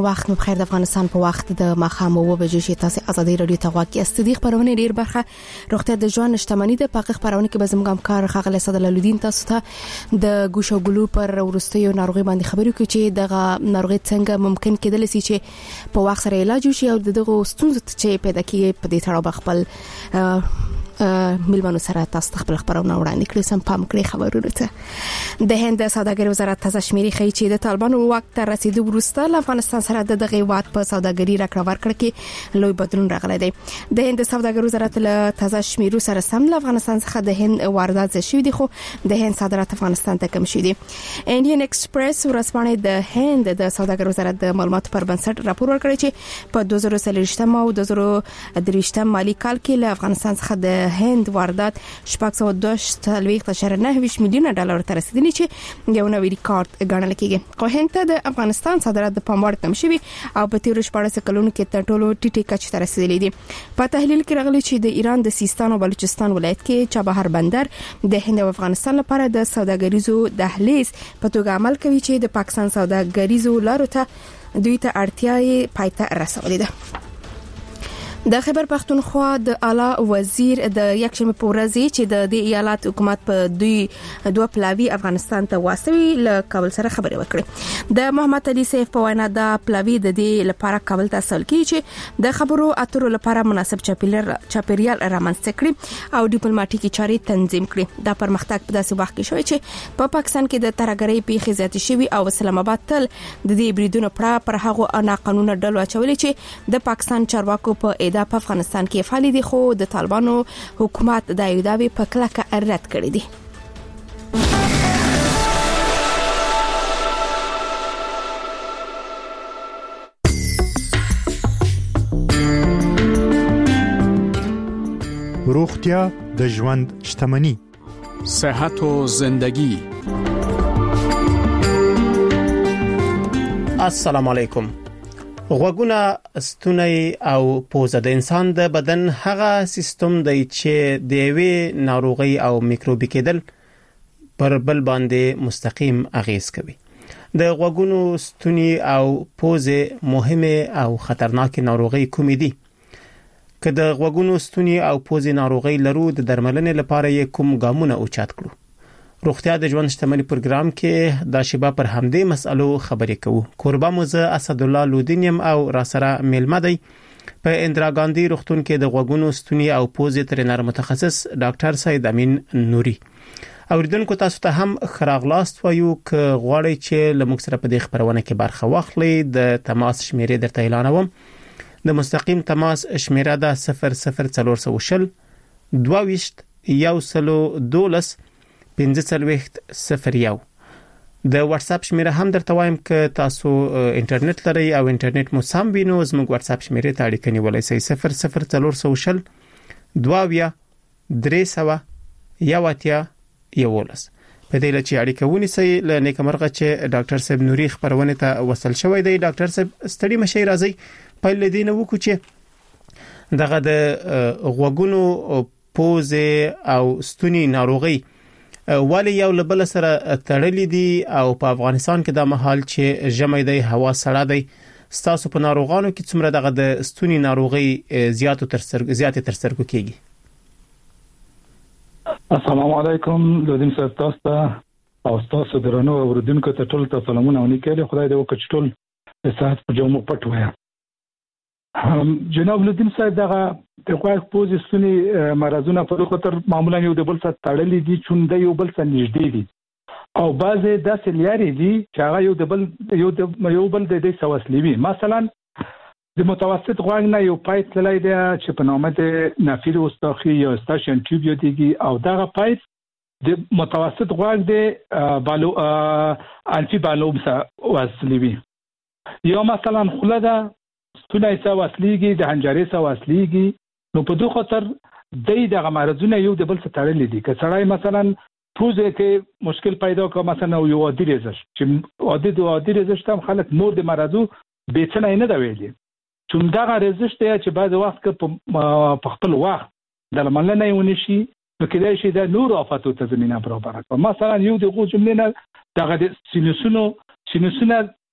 وخت مو بخیر. د افغانستان په وخت د ماښام 9 بجې چې تاسو ازادي رادیو ته غواړئ استدیق پرونه ډیر برخه روغتیا د ژوند شتمنۍ د پاکه خبرونه کې به زموږ همکار خغل صدل الدین تاسو ته د ګوشو ګلو پر ورستیو ناروغي باندې خبرې کوي چې دغه ناروغي څنګه ممکن کېدل شي چې په وخت سره علاج وشي او دغه ستونزې چې پیدا کیږي په دې تړاو خپل ملمنو سره تاسو خپل خبرونه وړاندې کړئ. سم پام کړئ خبرونه ته. د هند سوداګرۍ وزارت تازه شمیرې ښیي چې د طالبانو وخت تر رسیدو وروسته له افغانستان سره د دغه واد په سوداګرۍ راکړه ورکړه کې لوی بدلون راغلی دی. د هند سوداګرۍ وزارت له تازه شمیرو سره سم له افغانستان څخه د هند واردات زیات شوي دي، خو د هند صادرات افغانستان ته کم شوي دي. انډین ایکسپریس ورځپاڼه د هند د سوداګرۍ وزارت د معلوماتو پر بنسټ راپور ورکړی چې په 2023 او 2023 مالی کال کې له افغانستان څخه د هند واردات 6.9 میلیون ډالر ته رسیدلی چې یو نوی ریکارډ ګڼل کېږي. خو هند ته د افغانستان صادرات د پام وړ کم شوي او په تیر 14 کلونو کې تر ټولو ټیټه کچه ته رسیدلي دي. په تحلیل کې راغلي چې د ایران د سیستان او بلوچستان ولایت کې چابهار بندر د هند او افغانستان لپاره د سوداګریزو دهلیز په توګه عمل کوي چې د پاکستان سوداګریزو لارو ته دوی ته اړتیاي پایته رسولې ده. د خیبر پختونخوا د اعلی وزیر د یکشنبه په ورځ چې د ایالات حکومت په دوه پلاوی افغانستان ته واسوي له کابل سره خبرې وکړي. د محمد علي سیف په وینا د پلاوی د دې لپاره کابل ته اصل کی چې د خبرو اترو لپاره مناسب چاپیریال رامنځته کړي او ډیپلوماټیکي چارې تنظیم کړي. دا پرمختګ په داسې وخت کې شوی چې په پاکستان کې د ترهګرۍ پیښې زیاتې شوي او اسلام آباد تل د دې بریدونو پر هغه ناقانونه ډلو اچولې چې د پاکستان چارواکو په په افغانستان کې فعال دي، خو د طالبانو حکومت د ایداوی په کلکه رد کړی دی. روغتیا د ژوند شتمنۍ. صحت و زندگی. السلام علیکم. غوږونه، ستونی او پوزه د انسان د بدن هغه سیستم دی چې د یوې ناروغي او میکروبي کېدل پر بل باندې مستقیم اغیز کوي. د غوږونو، ستونی او پوزه مهمه او خطرناک ناروغي کومې دي؟ که د غوږونو، ستونی او پوزه ناروغي لرو، د درملنې لپاره یې کوم ګامونه اوچت کړو؟ روغتیا د ژوند شتمنۍ پروګرام کې دا شیبه پر همدې مسألو خبرې کوو. کوربه موزه اسد الله لودینیم او را سره ملمه دی په اندرا ګاندی روغتون کې د غوږونو، ستونی او پوزې ترینر متخصص ډاکټر سید امین نوري. اوریدونکو تاسو ته هم خراغلاست وایو که غواړئ چې لموږ سره په دې خبرونه کې برخه واخلئ. د تماس شمیرې درته اعلانوم. د مستقیم تماس شمیره ده 00420 22 112 1501. د واتس اپ شمیره هم درته وایم که تاسو انټرنیټ لرئ او انټرنیټ مو سم وي نو زموږ واتس اپ شمیره ته اړیکه نیولای شئ. 00420 22 311. په دې لچې اړیکه ونیسئ. له نیکمرغه چې ډاکټر صاحب نوري خبرونه ته وصل شوی دی. ډاکټر صاحب ستړي مشي راځي. پایله دې نه وکړو چې دغه د غوږونو، پوزه او ستوني ناروغي ولی یو لبل سره تړلې دي او په افغانستان کې د محل چې ژمي دی، هوا سړه دی. ستاسو په ناروغانو کې څومره دغه د ستوني ناروغي زیات تر سترګو کېږي؟ السلام علیکم لودین صاحب، تاسو او تاسو درنو اوریدونکو ته ټول سلامونه او نیکه. خدای دې وکړي ټول د صحت په جومو پټ وایي. جناب لودین صاحب، دغه د غوږ، پوزې، ستوني مرزونه په خاطر معمولا یو د بل سره تړلي دي، چونده یو بل سره نږدې دي او بعضې داسې لري دي چې هغه یو بل د دې سره وصلي وي. مثلا د متوسط غوږ نه یو پایپ تللی دی چې په نامه د نفیر اوستاخي یا استاشن ټیوب یادېږي او دغه پایپ د متوسط غوږ د انفي بالوب سره وصلي وي. یا مثلا خوله ده، ستونی سره وصلېږي، د حنجرې سره وصلېږي. نو په دې خاطر دغه مرزونه یو د بل سره تړلي دي. که سړی مثلا پوزه کې مشکل پیدا کړي، مثلا یو عادي رزش چې عادي رزش هم خلک نور د مرزو بیچنه نه دی ویلي، چون دغه رزش دی چې بعض وخت کې په خپل وخت د لمنه نه ونشي نو کېدای شي د نور آفاتو ته زمينه برابر کړي. مثلا یو د غوږ جملې نه دغه سینوسونه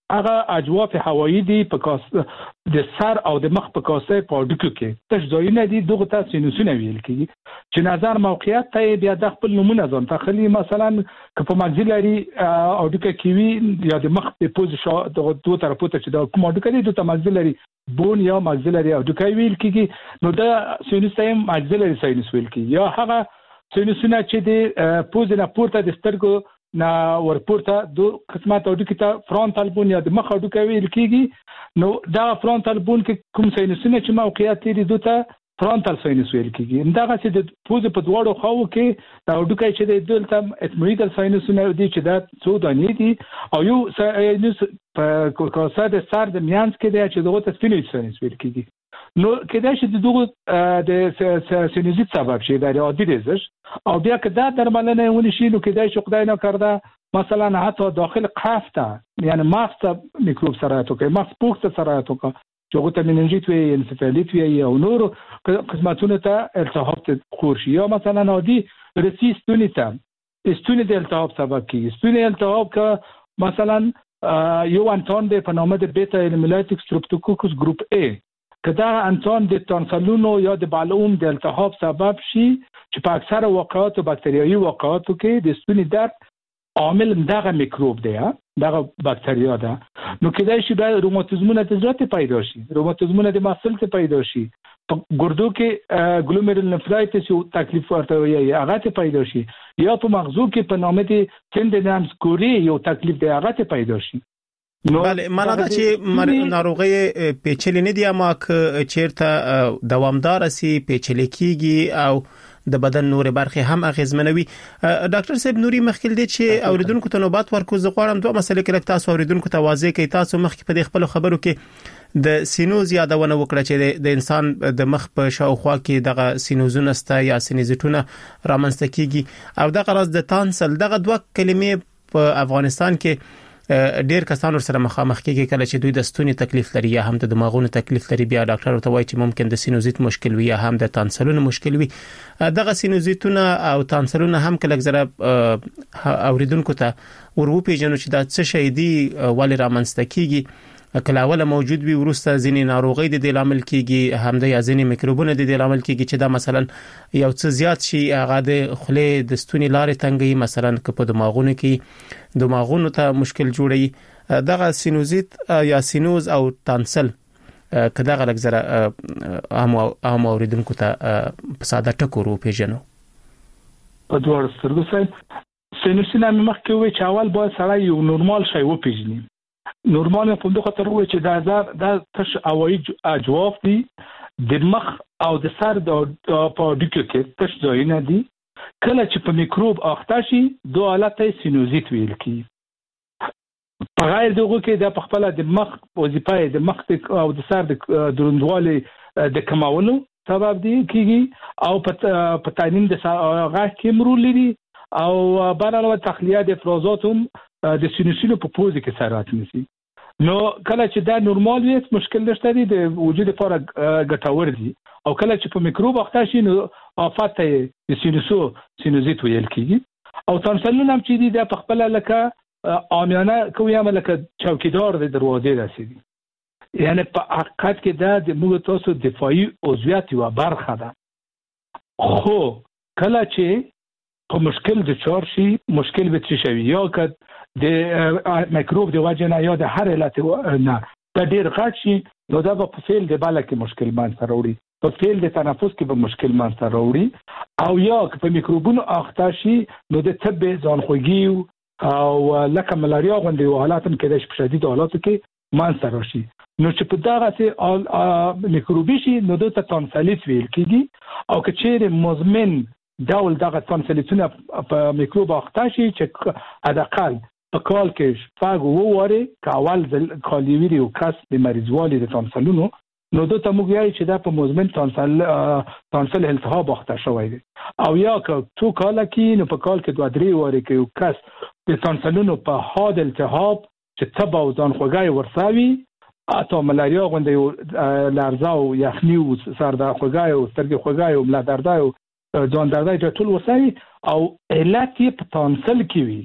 هغه اجواف هوایی دي په کاس د سر او د مخ په کاسه په ډکو کې تش ځایونه دي دغه ته سینوسونه ویل کیږي چې نظر موقعیت ته بیا د خپل نمونه ځان تخلي مثلا که په ماګزیلري او ډکه کیوي یا د مخ په پوزیشن دغه دوه طرفه ته چې د کوم ډکه دي د ماګزیلري بون یا ماګزیلري او ډکه ویل کیږي نو د سینوس ته ماګزیلري سینوس ویل کیږي یا هغه سینوسونه چې د پوز نه پورته د سترګو نا ورپورته دوه قسمه ته ډکه فرونټال بون یا د مخ ډکه ویل کیږي نو دا فرونټال بون کې کوم سینوسونه چې موقعیت لري دوته فرونټال ساینس ویل کیږي دا چې د پوز په دواړو خواو کې دا ډوکای چې د دلته اتمویدل ساینسونه دي چې دا څو دانې دي او یو ساینس په کاسه د سر د میانس کې دی چې دغه سپینویډ ساینس ویل کیږي نو کله چې دغه د سینوزیت سبب شي دا عادي دیزش او بیا که دا درملنه ونی شي نو کله چې خدای نه کړدا مثلا حتی داخل قفته یعنی مغز میکروب سرایت کوي مغز پوست سرایت کوي چې ته مننجیت وي انسفالیت وي او نور قسمتونه ته التهاب خورشي یا مثلا عادي رسیستونی ته استونی د التهاب سبب کیږي استونی التهاب که مثلا یو انتون د په نامه د بیتا هیمولیتیک سترپتوکوکوس گروپ A کدا انتون د تانسلونو یا د بالوم د التهاب سبب شي چې په اکثره واقعاتو باکتریایي واقعاتو کې د استونی درد عامل دغه میکروب دی دغه باکتریا ده نو کېدای شي د روماتیزمونو د ذات پیدا شي روماتیزمونو د مفصل ته پیدا شي په ګردو کې ګلوميرول نفرایټس یو تکلیف ورته وي هغه ته پیدا شي یا په مغزو کې په نامه دي تندنامس کوري یو تکلیف دی هغه ته پیدا شي بله معنا دا چې ناروغي پیچلې نه دي اما چیرته دوامدار سي پیچلې کیږي او د بدن نور برخه هم اغیزمنوي ډاکټر صاحب نوري مخکې دي چې اوریدونکو ته نوبات ورکو زه غواړم دوه مسلې کې تاسو اوریدونکو ته واضح کړئ تاسو مخکې په خپل خبرو کې د سینوز یادونه وکړه چې د انسان د مخ په شاوخوا کې دغه سینوزونه ستا یا سینیزټونه رامنځته کیږي او دغه راز د تانسل دغه دوه کلمې په افغانستان کې ډیر کسان سره مخامخ کیږي کله چې دوی د ستوني تکلیف لري یا هم د دماغونو تکلیف لري بیا ډاکټر ورته وایي چې ممکن د سینوزیت مشکل وي یا هم د تانسلونو مشکل وي دغه سینوزیتونه او تانسلونه هم کله زره اوریدونکو ته ورو پیژنو چې دا څه شی دی ولې رامنځته کیږي کله اوله موجود وي ورسته ځینې ناروغي د عامل کیږي هم د ځینې میکروبونه د عامل کیږي چې دا مثلا یو څه زیات شي هغه د خله د ستوني لارې تنګي مثلا که په دماغونو کې دماغونو ته مشکل جوړي دغه سینوزیت یا سینوز او تانسل کدا غلط زره عام اوریدونکو ته په ساده ټکو ورو پیژنو په دوه سترګو سره سینوسونه مخکې وي چې اول باید سړی یو نورمال شی وپیژني نورمال په دغه خاطر وي چې دا تش اوایي اجواف دي د مخ او د سر د په ډیکو کې تش ځایونه دي کله چې په میکروب اخته شي دوه حالت سینوزیت ویل کی په غیر دغه کې د خپل د مخ وظیفه د مخ او د سر د دروندوالي د کمولو سبب دي کیږي او په تعین د غاښ کې مرول لري او بهرحال تخلیه د افرازاتم د سینوسونو په پوزې کې سرات نشي نو کله چې دا نورمال وي مشکل نشته دي د وجود لپاره ګټور دي او کله چې په میکروب اخته شي نو افات د سینوزیت ویل کیږي او تانسلونه هم چې دي د خپل لکه عامیانه کوي هم لکه چوکیدار د دروازې رسیدي یعنی په حقیقت کې دا د موږ تاسو دفاعي عضویت یو برخه ده خو کله چې په مشکل د چار شي مشکل به څه شي یا که د میکروب د وجه نه یا د هر علت نه د ډیر غټ شي نو دا په فعل د بالا کې مشکل مان سره وړي په فعل د تنفس کې به مشکل مان سره وړي او یا که په میکروبونو اخته شي نو د طب ځانخوږي او لکه ملاریا غوندې حالات هم کېدای شي په شدید حالاتو کې مان سره شي نو چې په دغه سي میکروبي شي نو د تانسلیت ویل کیږي او که چیرې مزمن ډول دغه تانسلیتونه په میکروب اخته شي چې حداقل په کال کې شپږ وواري کاول کالیویری او کس د مریضوالي د تانسلونو نو د تموږي چې دا په مزمن تانسل التهاب اخته شوی دی او یا که تو کال کې نو په کال کې 2-3 واري کې یو کس د تانسلونو په حاد التهاب چې تبع او ځانخوږي ورساوي اته ملاریا غوندې لارزه او یخني او سر د خوږي او سترګې خوږي او ملا درد او ځان دردای ټول وسای او علت په تانسل کې وي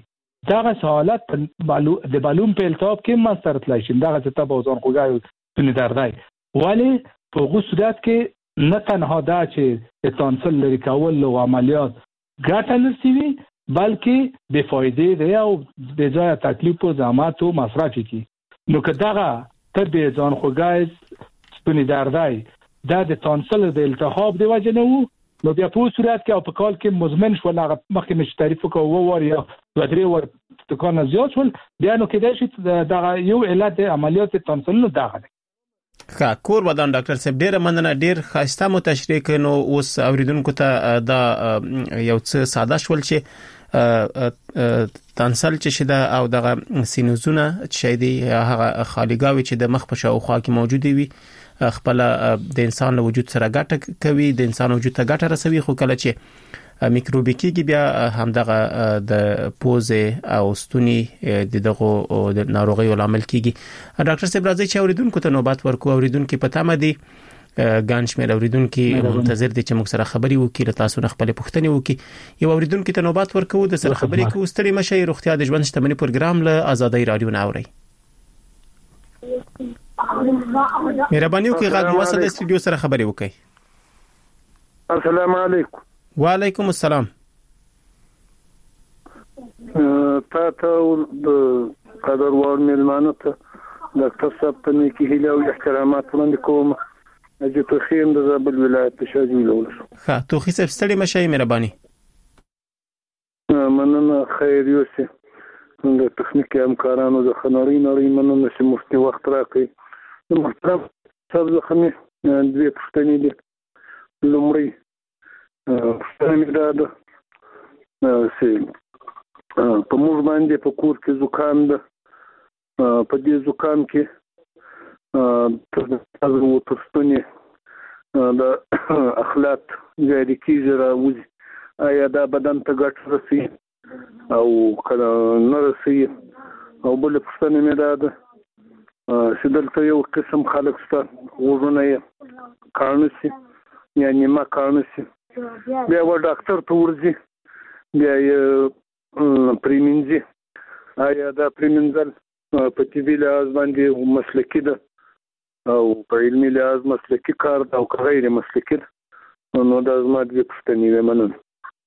دا حالت د بالون په التهاب کې ماستر تلای شي دا څه ته بوزان خوګای ستوني دردای ولی په هغه صورت کې نه تنها دا چې تانسل لري کول او عملیات ګټه نشي بلکې بے فایده دی او بے ځای تکلیف او زحمت او مصرف کی نو که دا ته به ځان خوګای ستوني دردای دا د تانسل د التهاب دی وجه نه وو نو بیا په صورت کې او په کال کې مزمن شو هغه مخکې مش تعریف کوو وور یا درې ور تکان زیات شول بیا نو کې دا شي دا یو علت عملیات تانسل نو دا ښه کور ودان ډاکټر صاحب ډیر مننه ډیر خاصه مو تشریح کینو اوس اوریدونکو ته دا یو څه ساده شول چې تانسل چې شته او دغه سینوزونه چې دی هغه خالیګاوي چې د مخ په شاوخوا کې موجود وي خپل د انسان له وجود سره ګټه کوي د انسان وجود ته ګټه رسوي خو کله چې میکروبي کېږي بیا همدغه د پوزه او ستوني دغه د ناروغي ولامل کېږي ډاکټر صاحب راځي چې اوریدونکو ته نوبات ورکو اوریدونکو په تمه دي ګانشمیر اوریدونکو منتظر دي چې موږ سره خبري وکړي تاسو نه خپل پوښتنه وکړي یو اوریدونکو ته نوبات ورکو د سره خبري کوو ستړي مشي روغتیا د ژوند شتمنۍ پروګرام له آزادۍ رادیو نه اوري مهرباني وکړئ غږ وصل د استودیو سره خبري وکړئ السلام علیکم وعلیکم السلام تاسو د قدروان ملمانو ته ډاکټر صاحب ته نیکی هیله او احترامات وړاندې کوم چې په خیم د زابل ولایت شاجوی لول ښه توخی صاحب ستړي مشي مهرباني مننه خیر یوسف د تخنیکی همکارانو د خنوري نوري مننه چې مفتي وخت راکړي د محترم صاحب زخمي دوی پښتني دي لومړی پښتني ده په موږ باندې په کور کې زکام ده په دې زکام کې تاسو ترستونی د اخلاق جاری کیږي راوځي آیا دا بدن ته ګټه رسي او کله نرسي او بل پښتنه مې ده چې دلته یو قسم خلک ست ورونه کارنسي یعنی ما کارنسي بیا و ډاکټر ته ورځي بیا یې پریمینځي آیا دا پریمینځل په طبي لحاظ باندې مسلکي ده او په علمي لحاظ مسلکي کار ده او غیر مسلکي ده نو دا زما د پښتني ومنل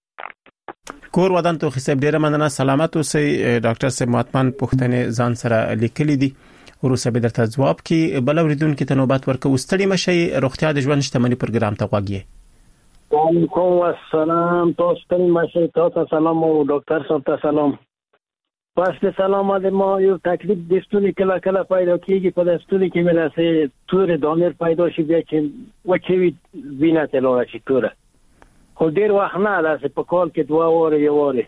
کور ودان توخی صاحب ډیره مننه سلامت اوسئ ډاکټر صاحب ماتمن پښتنه ځان سره لیکلي دي ورسره به درته جواب کی بل اوریدونکو ته نوبت ورکو ستړي مشي روغتیا د ژوند شتمنۍ پروګرام ته غواګي وعلیکم السلام تاسو ستړي مشي تاسو سلام او ډاکټر صاحب ته سلام پس د سلام علیکم یو تکلیف د ستوني کله کله پیدا کیږي په ستوني کې ملاسه تور دانر پیدا شي بیا چې وچوي وینه ته لاړ شي تور خو ډیر وخت نه لاسه په کال کې 2 واره یو واره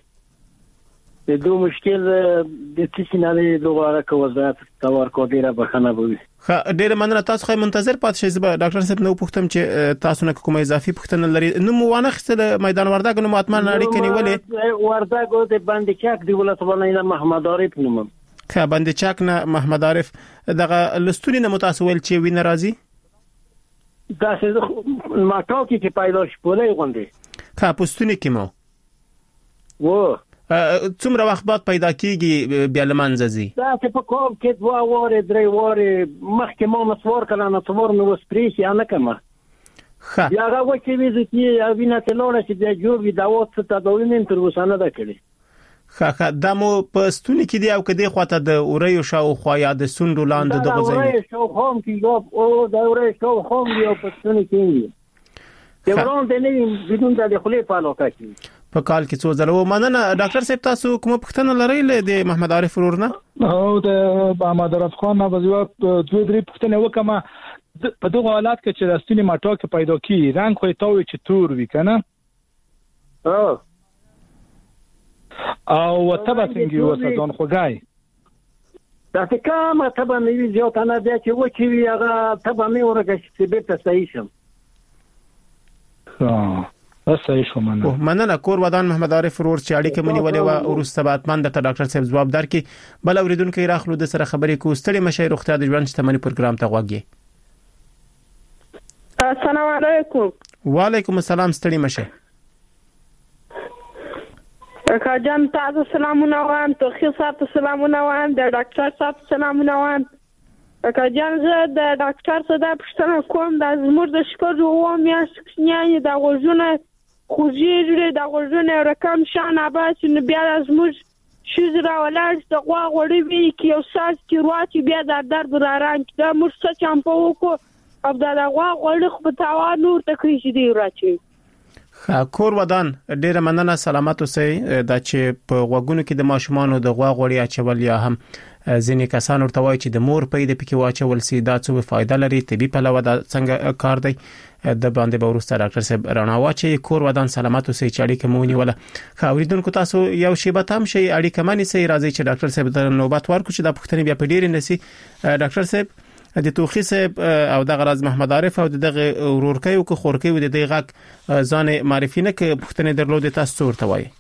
د دوه مشکل د تسینالي دوغاره کو وزارت تور کو ډیره بخنه بوي ښه ډیره مننه تاسو خو منتظر پات شئ زه ډاکټر صاحب نو پوښتم چې تاسو نه کومه اضافي پوښتنه لري نو مو وانه خسته میدان وردګ نو ماتمن اړیکې نیولې وردګ د باندې چاک دی ولته محمد عارف نوم ښه باندې چاک نه محمد عارف دغه لستونی نه متاسول چې وین راضي دا څه ما ټاکي چې پیدا شي په لای غونډه ښه پوښتنه کوم و څومره وخت بعد پیدا کیږي بیا لمنځي دا چې په کوم کې 2 واره 3 واره مخکې ما مسوار کړه نه څومره نو سپریش یا نه کما ښه یا هغه چې ویزه او وینه تلونه چې د جوړ دا وڅ ته دوینې تر وسانه ده کړی ښه دا مو په ستوني کې دی او کدي خواته د اوريو شاو خو یا د سوندو لاندې د غزې اوريو شاو خام کې او د اوريو شاو خام دی په ستوني کې یو روان د نه بدون د خلې په علاقه کې په کال کې څو ځله ومننه ډاکټر صاحب تاسو کوم پوښتنه لرئ د محمد عارف ورورنه او د محمد عارف خان نه بزوات 2-3 پوښتنه وکم په دغه حالت کې چې راستونی ماټو کې پیدا کی رنگ خو ته چې تور وی کنه او تبه څنګه وسدون خوګای دا څه کومه تبه مې زیات نه بیا چې و چې هغه تبه مې ورګه چې به تاسو شم صحیح شو مننه کور ودان محمد عارف ورور چې اړیکه منی ولې و ورسته باتمن د ډاکټر صاحب جواب درکې بل اوریدونکو راخلو د سره خبرې کو ستړي مشي روغتیا د ژوند شتمنۍ پروګرام ته غواګي السلام علیکم وعلیکم السلام ستړي مشي کاجان تاسو سلامونه وایم، توخي صاحب سلامونه وایم، د ډاکټر صاحب سلامونه وایم. کاجان زه د ډاکټر صدا پښتنه کوم د زموږ د شپږ او میاشت کښنیانې د غوږونه خوږیږي، د غوږونه رقم شان اباس نو بیا زموږ شزرا ولاړ د غوا غوړي وی کې یو ساز کې رواتي بیا د درد راران دا موږ څه چمپو کو او د غوا غوړي خو په تاوان نور تکري شي دی راچی. کور ودان ډیره مننه، سلامات اوسئ. دا چې په غوګونو کې د ماشومان د غوا غوړي اچول یا هم ځینې کسان ورته وایي چې د مور پیدا پکې واچول سي، دا څه فائدہ لري؟ طبي پلوه دا څنګه کار دی؟ د باندې باورسته ډاکټر صاحب رانا واچي. کور ودان سلامات اوسئ چې اړیکه مونږ ولا خاوریدونکو تاسو یو شی به تام شي اړیکه مانی سي راځي چې ډاکټر صاحب د نوبت ورکو چې د پښتني بیا په ډیر نسی. ډاکټر صاحب د توخي صاحب او د غراز محمد عارف او دغه ورورکۍ او خورکۍ و د دغه ځان معرفي نه ک پښتني درلود تاسو ورته وایي.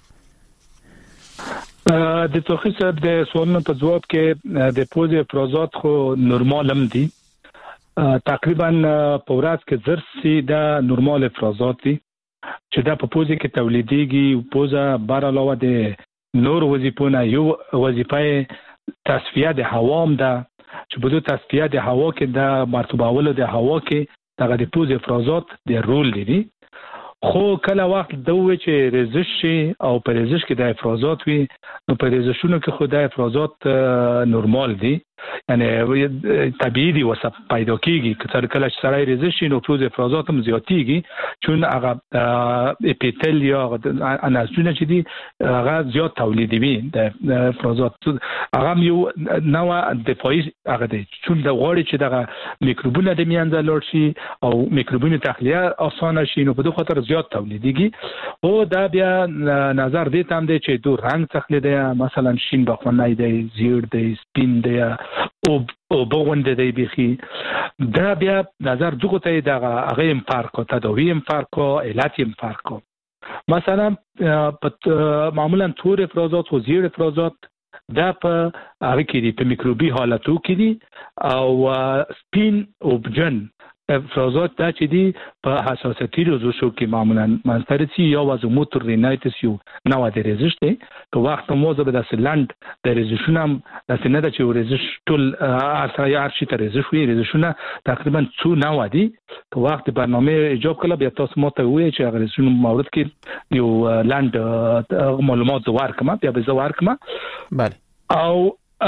د توخي صاحب د سوالونو په جواب کې د پوزې افرازات خو نورمال هم دي، تقریبا په ورځ کې زرسي دا نورمال افرازات دي چې دا په پوزې کې تولیديږي. پوزه بار علاوه د نور وظیفونه یو وظیفه تصفیه د هوا هم ده چې بده تصفیه د هوا کې د مرطوبولو د هوا کې دغه د پوزې افرازات د رول لري. خو کله وخت دوی چې ریزش شي او په ریزش کې د افرازات وي نو په ریزشونو کې خو د افرازات نورمال دي، یعنی طبيعي دي وسه پیدا کیږي. کله چې سړی ریزش شي نو پوز افرازات هم زیاتیږي چون هغه اپیتل یا انازونه چې دي هغه زیات تولیدوي د افرازات. هغه یو نوع دفاعي هغه دي چون د غوړي چې دغه میکروبونه د میانځ لور شي او میکروبونه تخلیه اسانه شي نو په دوه خاطر زیات تولیديږي. او دا بیا نظر دې تام دی چې دو رنگ تخلیه ده، مثلا شین بخونای دی، زیړ دی، سپین دی او بغونده دی بخي. دا بیا نظر دغه ته دغه هغه هم فرق او تداوی هم فرق او علت هم فرق. مثلا معمولا تور افرازات او زیړ افرازات دا په هغه کې دي په میکروبي حالتو کې دي او سپین او بجن افرازات دا چې دي په حساسیتي روزشو کې معمولا منسترسي یا وازوموتور رینایتس یو نوع د ریزش دی. په وخت موزه به د سلند د ریزشونه د سنده چې ریزش ټول ارشي ته ریزش وي، ریزشونه تقریبا څو نوع دي. په وخت برنامه ایجاب کله بیا تاسو ماته وایي چې هغه ریزشونه مورد کې یو لاند معلومات ورکما بیا به زه ورکما. بله او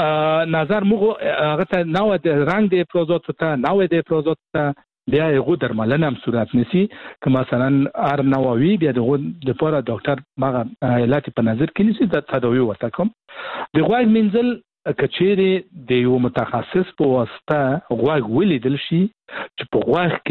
نظر موږ هغه ته نوع د رنگ د افرازات ته نوع د افرازات ته بیا یو درملنه هم صورت نسی که مثلا ار نووي بیا دغه د پاره ډاکټر ماغه علت په نظر کې نسی د تداوی ورته کوم. د غوږ منزل کچېری د یو متخصص په واسطه غوږ ولیدل شي چې په غوږ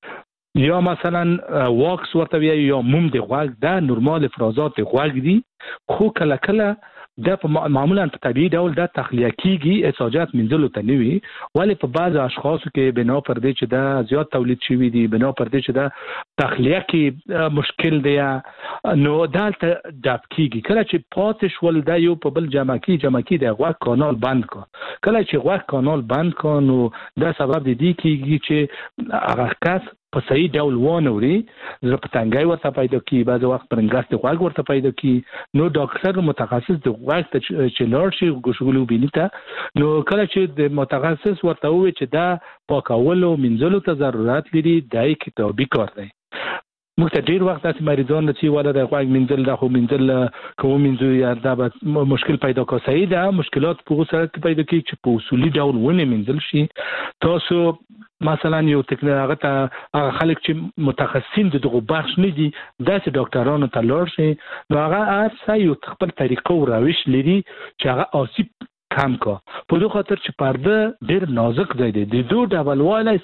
کې یا مثلا واکس ورته یا موم د غوږ دا نورمال افرازات غوږ دي، خو کله کله دا معمولا په طبيعي ډول دا تخلیه کیږي احساجات منځلو ته نیوي، ولی په بعض اشخاصو کې بنا پر دې چې دا زیات تولید شوی دي، بنا پر دې چې دا تخلیه کې مشکل دی نو دا ډاب کیږي. کله چې پاتې شول دا یو په بل جمع کی د غوږ کانال بند کو، کله چې غوږ کانال بند کو نو دا سبب دی کیږي چې هغه کس په صحیح ډول وانوري، زړه په تنګای ورته پیدا کی، بعض وخت پرنګاست غوږ ورته پیدا کی. نو ډاکټر متخصص د غوږ ته چې لار شي ګوشغلو بینیته نو کله چې د متخصص ورته وي چې دا پاکولو منځلو ته ضرورت لري دای کتابي کار دی. موږ ته ډیر وخت اسې مریضان چې ولا د غوږ منځل د خو منځل کوم منځو یا دا مشکل پیدا کوي. صحیح ده مشکلات په سره پیدا کی چې په اصولي ډول ونه منځل شي. تاسو مثلا یو تکنالوژي ته خلک چې متخصصین دغه بخش نه دي داسې ډاکټرانو ته لاړ شي نو هغه هر یو خپل طریقه او روش لري چې هغه آسیب کم کا. په دوه خاطر چې پرده ډیر نازک ځای دی، د 2 ډبل والا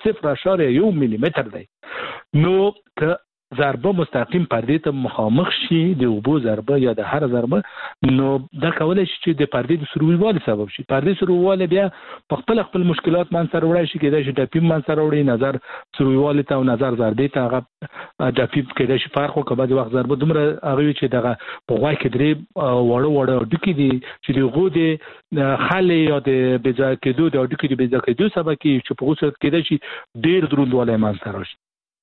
0.1 ملي متر دی. نو که ضربه مستقیم پردې ته مخامخ شي د اوبو ضربه یا د هر ضربه نو دا کولای شي چې د پردې د سرویوالي سبب شي. پردې سرویواله بیا په خپل مشکلات من سره وړای شي، کېدای شي ډپیم من سره وړي، نظر سرویواله ته او نظر ضربې ته هغه ډپیم کېدای شي فرق وکړي. بعض وخت ضربه دومره هغه چې دغه په غوږ کې درې وړو ډکی دي چې د غو د خلې یا د بځای کېدو د ډکی د بځای کېدو سبب کې چې په غوسه کېدای شي ډیر دروندواله من سره شي.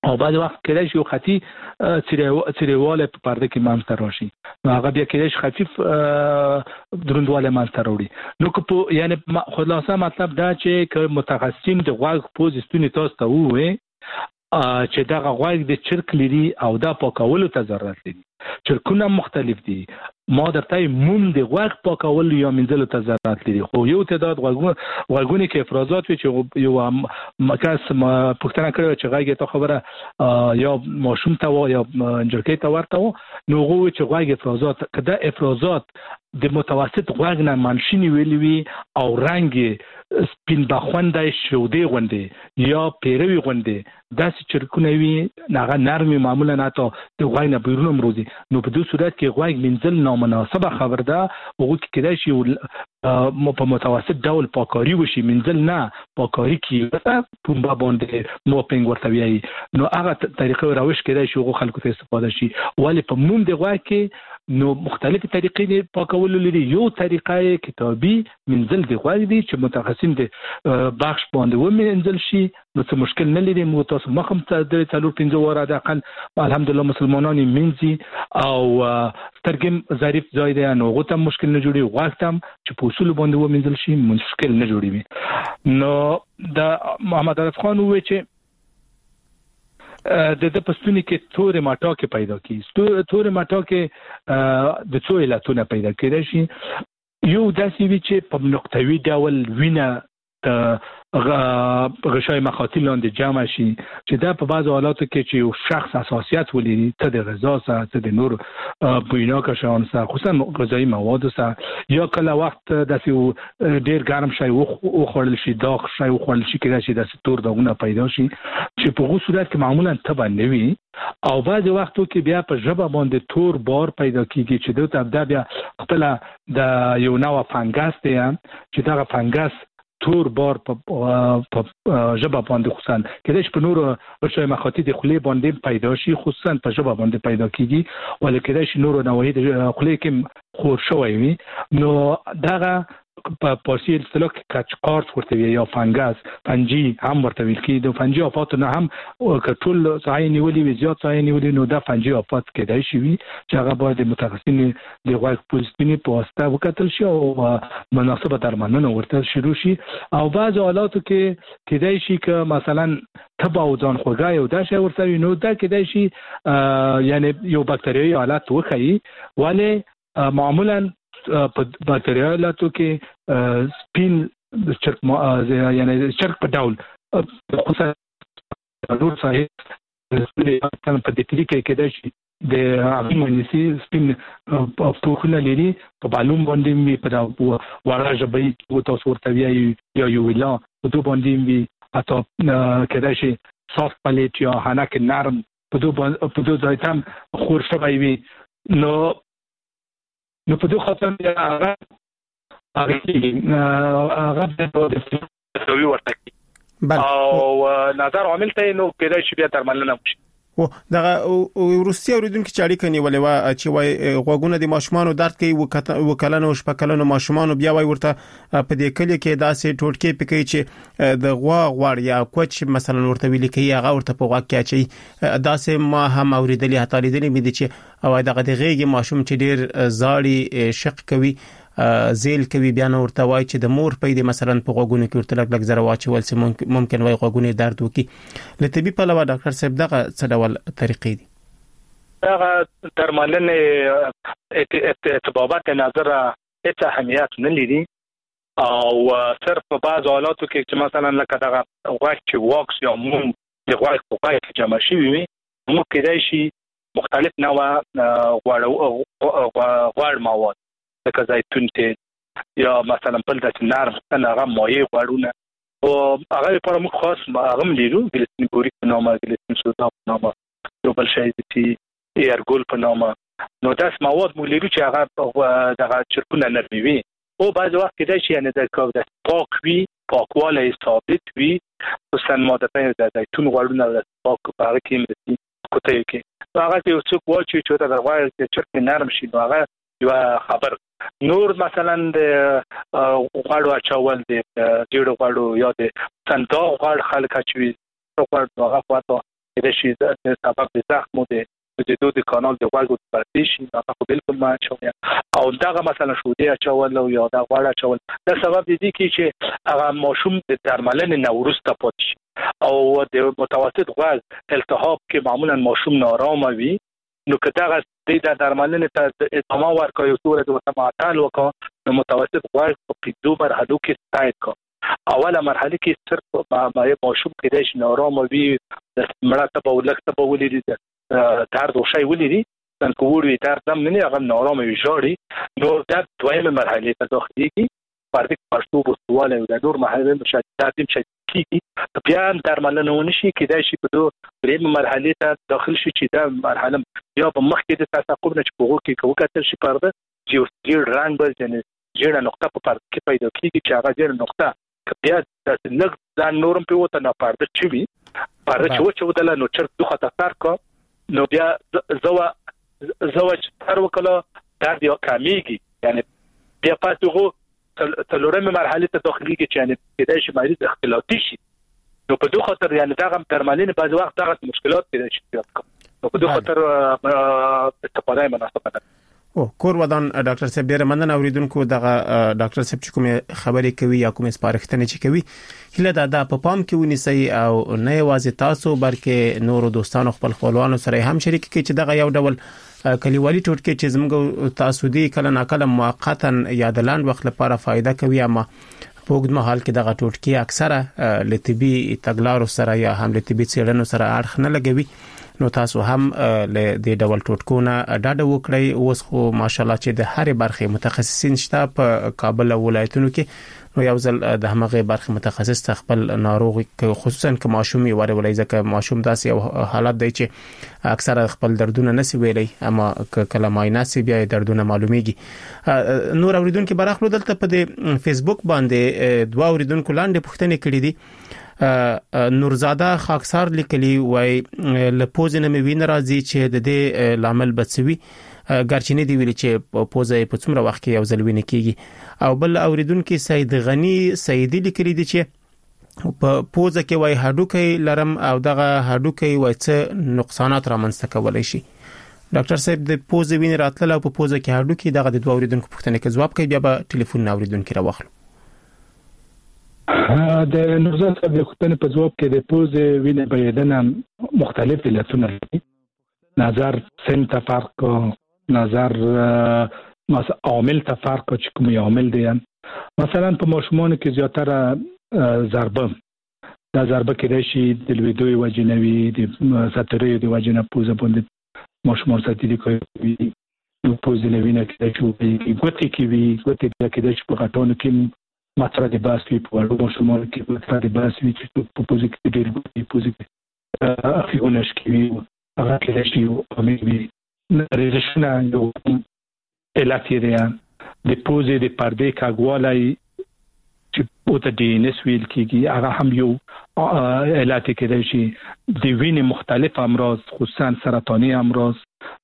او بعد وخت کېدای شي خطي چریواله په پرده کې مانځ راشي نو هغه بیا کېدای شي خفيف دروندواله مانځ راوړي نو که یعنی خلاصه مطلب دا چې که متخصصین د غوږ پوزیشن تاسو ته وې چې دا غوږ د چرک لري او دا پاکولو ته ضرورت لري چرکونه مختلف دي ما درته موم د غوږ پاکول یا منځلو ته ضرورت لري خو یو تعداد غوږونه کې افرازات وي چې یو مکس پښتنه کړو چې غوږ ته خبره یا ماشوم ته یا جرکې ته ورته نو غو چې غوږ افرازات کده افرازات د متوسط غوږ نه منشنی ویلی وي او رنگ سپین بخوندای شودې غوندې یا پیروي غوندې داسې چرکونه وي هغه نرمي معمولا نه ته د غوږ نه بیرون مروزي نو په دې صورت کې غوږ منځل نامناسبه خبر ده هغه کې کېدای شي په متوسط ډول پاکاری وشي منځل نه پاکاری کې پومبا باندې موپینګ ورته ویایي نو هغه طریقې روش کېدای شي هغه خلکو ته استفاده شي ولی په موم د غوږ کې نو مختلفه طریقې دي پاکول لري یو طریقه کتابي منځل دی غوږ دي چې متخصصین دي بخش باندې و منځل شي نو څه مشکل نه لري مو تاسو مخم ته د 3-5 وره د اقل الحمدلله مسلمانان منځي او ترګم ظریف ځای دی نو غوته مشکل نه جوړي غوږ تم چې په اصول باندې و منځل شي مشکل نه جوړي نو د محمد عرف خان وې چې د پښتوني کې تورې ماټاکې پیدا کی تورې ماټاکې د څو علتونو پیدا کېدای شي یو داسې وی چې په نقطوي ډول وینه غشای مخاطی لاندې جمع شي چې دا په بعض حالاتو کې چې یو شخص حساسیت ولري ته د غذا سره ته د نور بویناکه شان سره خصوصا غذایی مواد سره یا کله وخت داسې ډیر ګرم شي او خوړل شي داغ شي او خوړل شي کې چې داسې تور داغونه پیدا شي چې په غو صورت کې معمولا تبه نه وي او بعض وختو کې بیا په ژبه باندې تور بار پیدا کیږي چې دوی ته بیا خپل د یو نوع فنګس دی چې دا فنګس تور بار په ژبه باندې خصوصا کله چې په نور غشای مخاطی د خلی باندې پیدا شي خصوصا په ژبه باندې پیدا کیږي ولکه کله چې نور نوعی د خلی کې خور شوی وي نو دغه په پارسی اصطلاح کې کچقارت ورته وي یا فنګس فنجي هم ورته ویل کیږي د فنجي افات نه هم کټول ځای نیولې وي زیات ځای نیولې نو دا فنجي افات کېدای شي چې هغه باید متخصصین د غوږ پوزیشن په واسطه وکتل شي او مناسبه درملنه ورته شروع شي او بعض حالاتو کې کېدای شي چې مثلا تبه او ځان خوږای او دا شی ورته نو دا کېدای شي یعنی یو باکتریایي حالت وخی ولی معمولا په باکتریالاتو کې سپین چرک یعنی چرک په ډول خصوصا نور صحیح په دې طریقې کې کېدای شي د امونیسي سپین پوښتنه لري په بالون باندې می په وړه ژبې او تاسو ورته ویایي یا یو ویلا په دوه باندې می اته کېدای شي سافت پلیټ یا هناک نرم په دوه ځای تم خور شوی وي نو په دوه خاطر هغه د ورته او نظر عامل ته نو کېدای شي بیا درملنه وشي او دغه روسي اوریدونکو چې اړیکه نیولې و چې وای غوګونه د ماشومان درد کوي وکلانو شپکلانو ماشومان بیا وای ورته په دې کلی کې داسې ټوټکې پکې چې د غوړ یا کوچ مثلا ورته ویل کوي هغه ورته په غوږ کې اچي داسې ما هم اوریدلې هتا لیدلې مې دي چې او دغه د غېږ ماشوم چې ډیر زاړی شق کوي زیل کوي بیا نو ورته وای چې د مور پیدا مثلا په غوګونو کې ورته لګ زره واچول چې ممکن وای غوګونو درد وکي لته په لوا ډاکټر صاحب دغه څه ډول طریقې دي دغه درملنه ارتباطات نظر هیڅ اهمیت نه لري او صرف په بعض حالاتو کې چې مثلا لکه دغه غوږ چې واکس یا موم د غوږ په پای کې جمع شوی وي نو کېدای شي مختلف نوع غوړ مواد لکه زیتون ته یا مثلا بل د نرم هغه مایع غوړونه او هغه لپاره موږ خاص هغه لرو ګلیسرین بوریک په نامه ګلیسرین سودا په نامه یو بل شی چې ایرګول په نامه نو داس مواد موږ لرو چې هغه دغه چرکونه نرمي وي او بعض وخت کېدای شي یعنی د کوډ پاک وي پاکواله ثابت وي خصوصا ماده د زیتون غوړونه پاک هغه کې مرسي کوته کې هغه یو څوک وایي چې دا غوړ چرک نرم شي نو هغه یو خبر نور مثلا د غوړو اچول د ډیرو غوړو یا د صندوق غوړ خلک اچوي غوړ هغه خواته کېدای شي د سبب د زخم د د کانال د غوږ د پرتیش نه په بالکل ما شوی او دغه مثلا شودي اچول او یا د غوړ اچول دا سبب دي چې هغه ماشوم د درملنې نه ورسته پاتې شي او د متوسط غوږ التهاب کې معمولا ماشوم نارامه وي نو که دغه د درملنې ته ادامه ورکوي او صورت د معطل وکړي نو متوسط غوږ په 2 مرحلو کې ستاید کوي اوله مرحله کې صرف ماشوم کېدای شي نارامه وي د مړه ته ولکته ولې درد او شی ولري څنګه وړي درد هم نه هغه نارامه وي ژاړي نو دا دویمه مرحله ته داخليږي پردې پښتو بوستواله او د نور مرحله مشدد کیږي بیا درملنه ونشي کېدای شي په دویمه مرحله ته داخل شي چې دا مرحله یا په مخ کې د تثقب نه چپوغو کې کوکتل شي پرده چې رنگ به یعنی جوړه نقطه په پرده کې پیدا کیږي چې هغه جوړه نقطه بیا د لږ ځان نورم په وته نه پرده چوي پرده چې ودل نو چر دوه خطر کا نو بیا زوا تر وکړه درد یا کمیږي یعنی بیا پاتوغو تلورمه مرحله ته داخليږي چې یعنی کېدای شي مریض اختلاطي شي نو په دوه خاطر یعنی دغه درملنه بعض وخت دغه مشکلات کېدای شي نو په دوه خاطر استفاده مناسبه ده او کور ودان ډاکټر صاحب ډیر مننه اوریدونکو دغه ډاکټر صاحب چې کوم خبرې کوي یا کوم سپارښتنې چې کوي هله دا په پام کې ونیسي او نه یوازې تاسو بلکې نورو دوستانو خپل خپلوانو سره هم شریک کړئ چې دغه یو ډول کلیوالي ټوټکې چې زموږ تاسو دی کله ناکله موقتا یا د لاند وخت لپاره فائدہ کوي اما په وګړو مهال کې دغه ټوټکې اکثره لطبي تګلارو سره یا هم لطبي څېړنو سره اړخ نه لګوي نو تاسو هم له دې ډول ټوټکونه ډاډه وکړئ اوس خو ماشالله چې د هرې برخې متخصصین شته په کابل ولایتونو کې نو یو ځل د همغه برخې متخصص خپل ناروغي خصوصا که ماشومي ولې ځکه ماشوم داسې یو حالت دی چې اکثره خپل دردونه نسی ویلي اما کله معاینه سی بیا دردونه معلومیږي نور اوریدونکو برخلو دلته په فیسبوک باندې دوا اوریدونکو لاندې پوښتنه کړې دي نورزاده خاکسار لیکلی وای لپوزنه مې وین راځي چې د دې لامل بچوي ګرچینه دی ویل چې پوزه په څومره وخت کې یو ځل وینې کیږي او بل اوریدونکو سید غنی سیدی لیکلی دي چې په پوزه کې وای هډوکي لرم او دغه هډوکي وای څه نقصانات رامنځته کولای شي ډاکټر صاحب د پوزه وینې راتله او په پوزه کې هډوکي دغه د دوه اوریدونکو پوښتنه کې جواب کوي بیا به ټلیفون اوریدونکو راوخلو د نورزاد صاحب د خطنې په جواب کې د پوزې وینې بهیدنه مختلف علتونه لري نظر سن ته فرق نظر مثلا عامل ته فرق چې کوم عامل دي مثلا په ماشومان کې زیاتره ضربه دا ضربه کې شي د لویدوی وجنوي د ساترې د وجنه پوزه باندې ماشومان ساتلي کوي نو پوزې لوینه کې شي ګوتې کې وي ګوتې کې د شپږاتونو کې ماتره د باسوي په وړو ماشومان کې ماتره د باسوي چې په پوزې کې ډېر ګوتې پوزې کې افیونش کې وي هغه کې شي او مې ریزشنه یو علت دی د پوزې د پردې کاغوالای چې او ته د نسویل کېږي هغه هم یو علت کې شي د وینې مختلف امراض خصوصا سرطاني امراض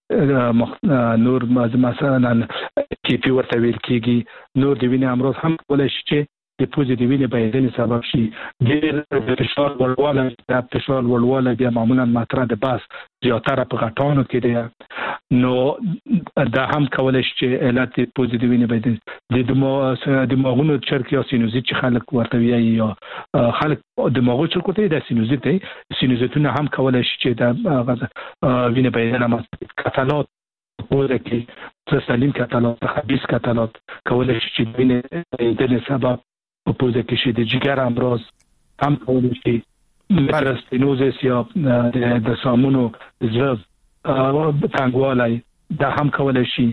نور مثلا کیپی ورته ویل کېږي نور د وینې امراض هم کولای شي چې د پوزې د وینې بهیدنې سبب شي ډېر فشار ورواله د فشار ورواله بیا معمولا ماتره د باس زیاتره په غټانو کې دی نو دا هم کولای شي چې علت د پوزې د وینې بهیدنې د دماغونو چرک یا سینوزیت چې خلک ورته وایي یا خلک دماغو چرکو ته د سینوزیت دی سینوزیتونه هم کولای شي چې د وینې بهیدنه کتالات پوزه کې سالم کتالات خبيث کتالات کولای شي چې وینې بهیدنې سبب په پوزه کې شي د جګر امراض هم کولای شي ستینوزس یا د سامونو زړه تنګوالي دا هم کولای شي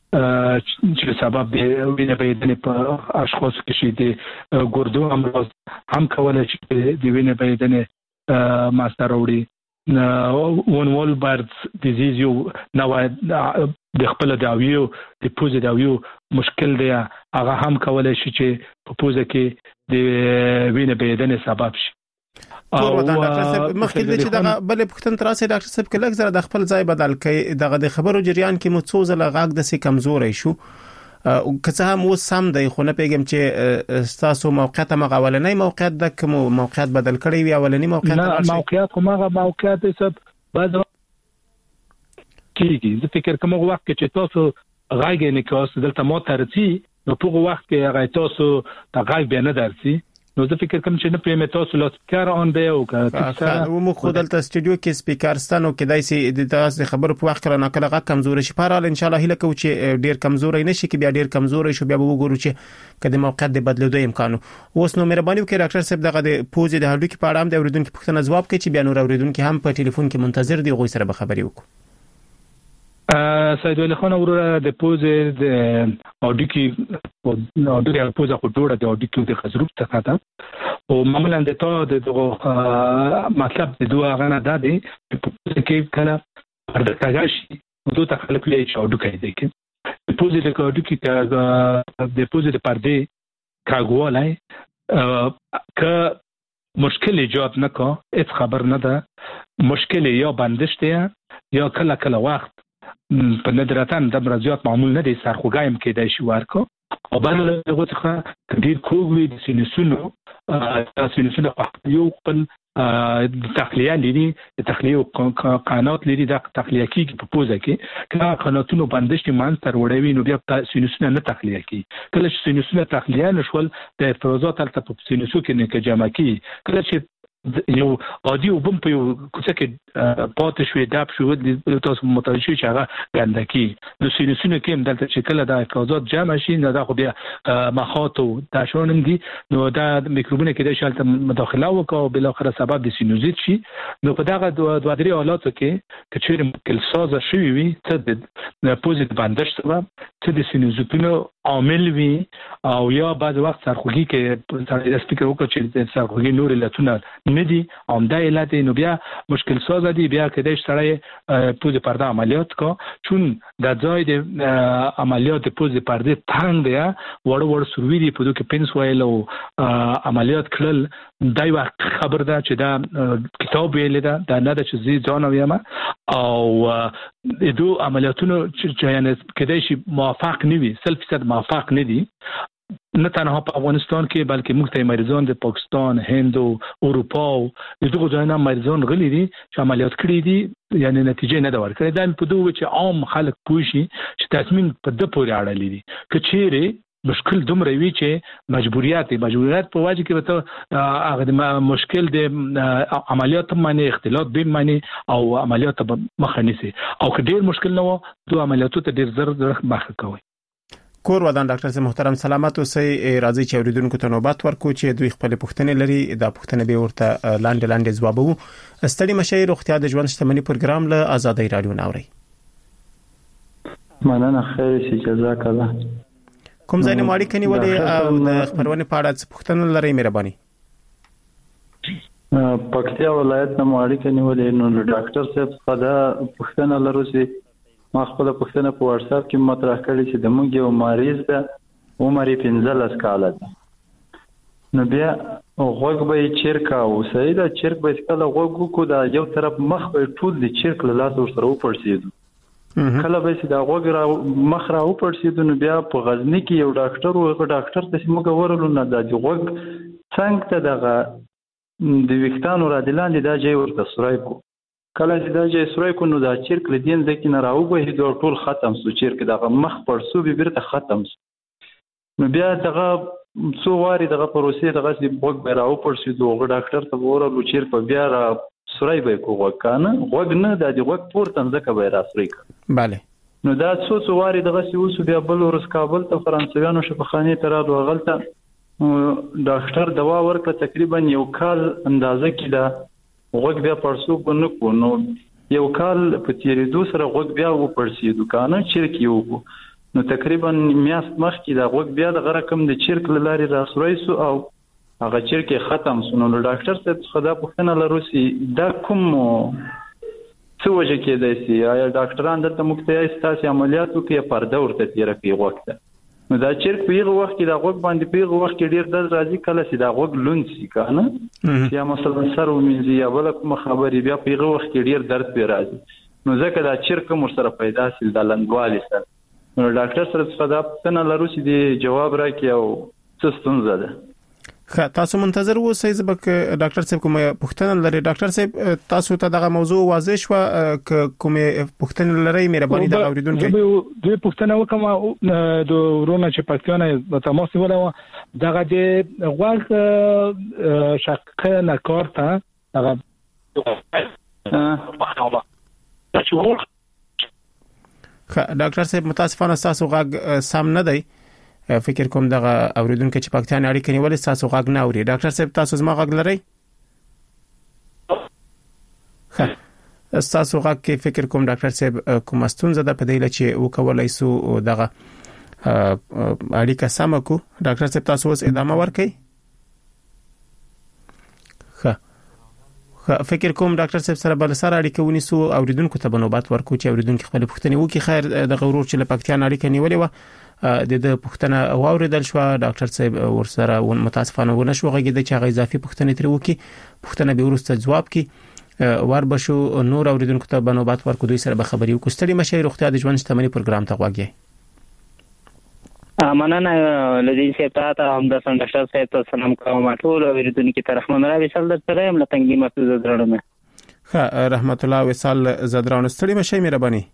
چې سبب د وینې بهیدنې په اشخاص کې شي د ګردو امراض هم کولای شي د وینې بهیدنې ماستر وړي ون برډز ډیزیز یو نو د خپل داویو د پوزې داویو مشکل دی هغه هم کولای شي چې په پوزه کې د وینې بهیدنې سبب شي او ډاکټر صاحب مخکې چې دغه بل پختن تراسه ډاکټر صاحب کله زره د خپل ځای بدل کړي دغه د خبرو جریان کې مو څو زله غاګ د سي کمزوري شو که څه هم اوس هم دی خو نه پیګم چې تاسو موقعیت مغولنۍ موقعیت د کوم موقعیت بدل کړی وی اولنی موقعیت نه موقعیت کومه موقعیت حساب بعد کیږي زه فکر کوم وخت چې تاسو غاګې نه کوس دلته مو ترتي نو په وخت کې هغه تاسو د غاګ به نه درسي نو زه فکر کوم چې نه پېمه تاسو لاس کار اون دی او که مو خو دلته استودیو کې سپیکر ستنو کې دایسي د تاسو خبرو په وخت کړه کله غا کمزوري شي پرال ان شاء الله هله کو چې ډیر کمزوري نشي کې بیا ډیر کمزوري شو بیا وګورو چې کله موقعیت د بدلېدو امکان اوس نو مهرباني وکړئ ډاکټر صاحب دغه د پوزې د هډوکي په اړه هم د اوریدونکو پوښتنه ځواب کړي چې بیا نور اوریدونکو هم په ټلیفون کې منتظر دي غوښ سره به خبري وکړو سید ولی خان وروره د پوزې د اډیکی او د پوزې خو جوړه د اډیکی د خزروب څخه ده او معمولا د تو د مطلب د دوه غنه ده چې کله د تاګاشي دوه تخلق لري چې اډوکي دي کې د پوزې د اډوکی د پوزې د پردې کاغوالای که مشکل ایجاد نکا هیڅ خبر نه ده مشکل یا بندش ده یا کله وخت په ندرتان د مرزيات معمول نه دي سرخوګایم کې د شي ورکو او بل هغه څخه ډیر کووي د سینوسونو یو خپل تخلیه لري د تخلیه قنات لري د تخلیه کې په پوزه کې کله قناتونو بندش کې مان تر وړوي نو بیا سینوسونه نه تخلیه کې کله چې سینوسونه تخلیه نشول د افرازات تل په سینوسو کې نه کې جمع کی کله چې یو عادي وبم په کوڅه کې پاتې شوې داب شو تاسو متوجه شئ چې هغه ګندکی نو سینوسونه کې دلته چې کله د افرازات جمع شي نو دا خو بیا مخاط او دا شونم دي نو دا میکروبونه کې د شالت مداخله وکاو بل اخر سبب د سینوزیت شي نو په دغه دوه درې حالاتو کې چې مشکل ساز شوی وي څه د پوزیټیو بندش سبب څه د سینوزیتونو عامل وي او یا بعض وخت سرخوږی کې د سپیکر وکړي چې د سرخوږی نور علتونه ندي عمده علت نو بیا مشکل ساز دي بیا کېدای شي سړی پوزې پرده عملیات کو چون د ځای د عملیات پوزې پرده تنگ دی وړ سروي دي په دوه کې پنس وایل او عملیات کړل دای وخت خبر ده چې دا کتاب ویل ده دا نه ده چې زی ځان ویم او دو عملیاتونو چې یعنی کېدای شي موافق نه وي 100% موافق نه دي نه تنها په افغانستان کې بلکې موږ ته مریضان د پاکستان، هند او اروپا او دغه ځایونه مریضان غلي دي چې عملیات کړی دي یعنی نتیجه نه دا ورکړي دا په دوه چې عام خلک پوه شي چې تصمیم په د پورې اړه لري که چیرې مشکل دومره وی چې مجبوریت په وجه کې به هغه مشکل د عملیات باندې اختلاط به معنی او عملیات مخه نيسي او که ډیر مشکل نه و دوه عملیاتو ته ډیر زر مخه کوي کور ودان ډاکټر صاحب محترم سلامت اوسئ راځي چې اوریدونکو ته نوبت ورکو چې دوی خپل پوښتنې لري دا پوښتنې به ورته لاندې ځوابو ستړي مشه روغتیا د ژوند شتمنۍ پروګرام له آزادۍ رادیو ناوړي مننه خیر شي جزاک الله کوم ځای نه ماړی کني ولې او د خبرونه په اړه پوښتنه لري مهرباني پکتیا ولایت نه ماړی کني ولې نو ډاکټر صاحب خدا پوښتنه لرو چې ما خپل پوښتنه په واتس اپ کې مطرح کړې چې د موږ یو مریض ده عمر یې 15 کال ده نو بیا غوږ به چیرکا او سیدا چیرک به کله غوږ کو دا یو طرف مخ به ټول د چیرک له لاس ورسره وپړسیدو کله به چې دا غوږ را مخ را وپړسیدو نو بیا په غزنی کې یو ډاکټر و ډاکټر ته موږ ورلو نه د غوږ څنګه ته دغه د وختانو را دلاندې دا جې ورته سورای کو کله چې دا چې سورای کو نو دا چیرک لدین ځکه نه راو به هیڅ ټول ختم سو چیرک دغه مخ پړسو به بیرته ختم نو بیا دغه څو واری دغه پروسې دغه چې بوګ به راو پړسو دوه ډاکټر ته ورلو چیرک بیا را سورای به کو وکنه غوګ نه د غوګ پورته ځکه به را سورای bale نو دا څو واری دغه اوس بیا بل ورس کابل ته فرانسویانو شفاخانه ته را دوغلته ډاکټر دوا ورکړه تقریبا یو کال اندازه کې دا غوږ بیا پړسو بنه کو نو یو کال په تیریدو سره غوږ بیا و پړسي دکانه چیرک یو نو تقریبا میاشت مخکې دا غوږ بیا د رقم د چیرک لاري راسوي سو او هغه چیرک ختم سو نو ډاکټر ته خدا پوښتنه لرو چې دا کوم څه وجه کې دی چې یا ډاکټران دلته مکتیا استاسي عملیاتو کې پرده ورته تیر کوي وخت نو دا چیرک په یغه وخت کې دا غوږ باندې په یغه وخت کې ډیر درد راځي کله چې دا غوږ لون شي کنه یا مثلا سر ومنځي یا بل کوم خبري بیا په یغه وخت کې ډیر درد به راځي نو ځکه دا چیرک مر سره پیدا سي د لنګوالي سره نو ډاکټر سره څه دا پوښتنه لرو چې د جواب راکړي او څه ستونزه ده. تاسو منتظر اوسئ زبک ډاکټر صاحب کومه پوښتنه لري. ډاکټر صاحب تاسو ته دغه موضوع واضح شو کومه پوښتنه لري مهرباني د اوریدونکو دوی پوښتنه وکم د ورونه چې پښتون تماس ولوا دغه د غوږ شق نه کارته دغه ډاکټر صاحب متاسفانه تاسو غږ سم نه دی. فکر کوم دغه اوریدونکو چې پاکستان اړیکې نیولې تاسو غږ نه اوري. ډاکټر صاحب تاسو زما غږ لرئ؟ تاسو غږ کې فکر کوم ډاکټر صاحب کوم ستونزه ده په دې چې وکولای سو دغه اړیکه سم کو. ډاکټر صاحب تاسو اوس ادامه ورکړئ. فکر کوم ډاکټر صاحب سره بل سره اړیکه ونیسو اوریدونکو ته بنوبات ورکو چې اوریدونکو خپل پوښتنه وکړي. خیر د غرور چې له پاکستان اړیکه نیولې و د پوښتنه واوریدل شو. ډاکټر صاحب ورسره متاسفانه ونه شو غږیده چې هغه اضافي پوښتنه تر وکي پوښتنه به ورسته جواب کی ور بشو نور اوریدونکو ته بنوبات ورکو دوی سره به خبري وکړو. ستړي مشه روغتیا د ژوند شتمنۍ پروګرام ته غواګي. مننه لدین صاحب ته هم د ډاکټر صاحب ته سلام کوم. ټول اوریدونکو ته رحمان الله وصال درته یم لتنګي مسعود زدرانه. رحمت الله وصال زدرانه ستړي مشه مهرباني.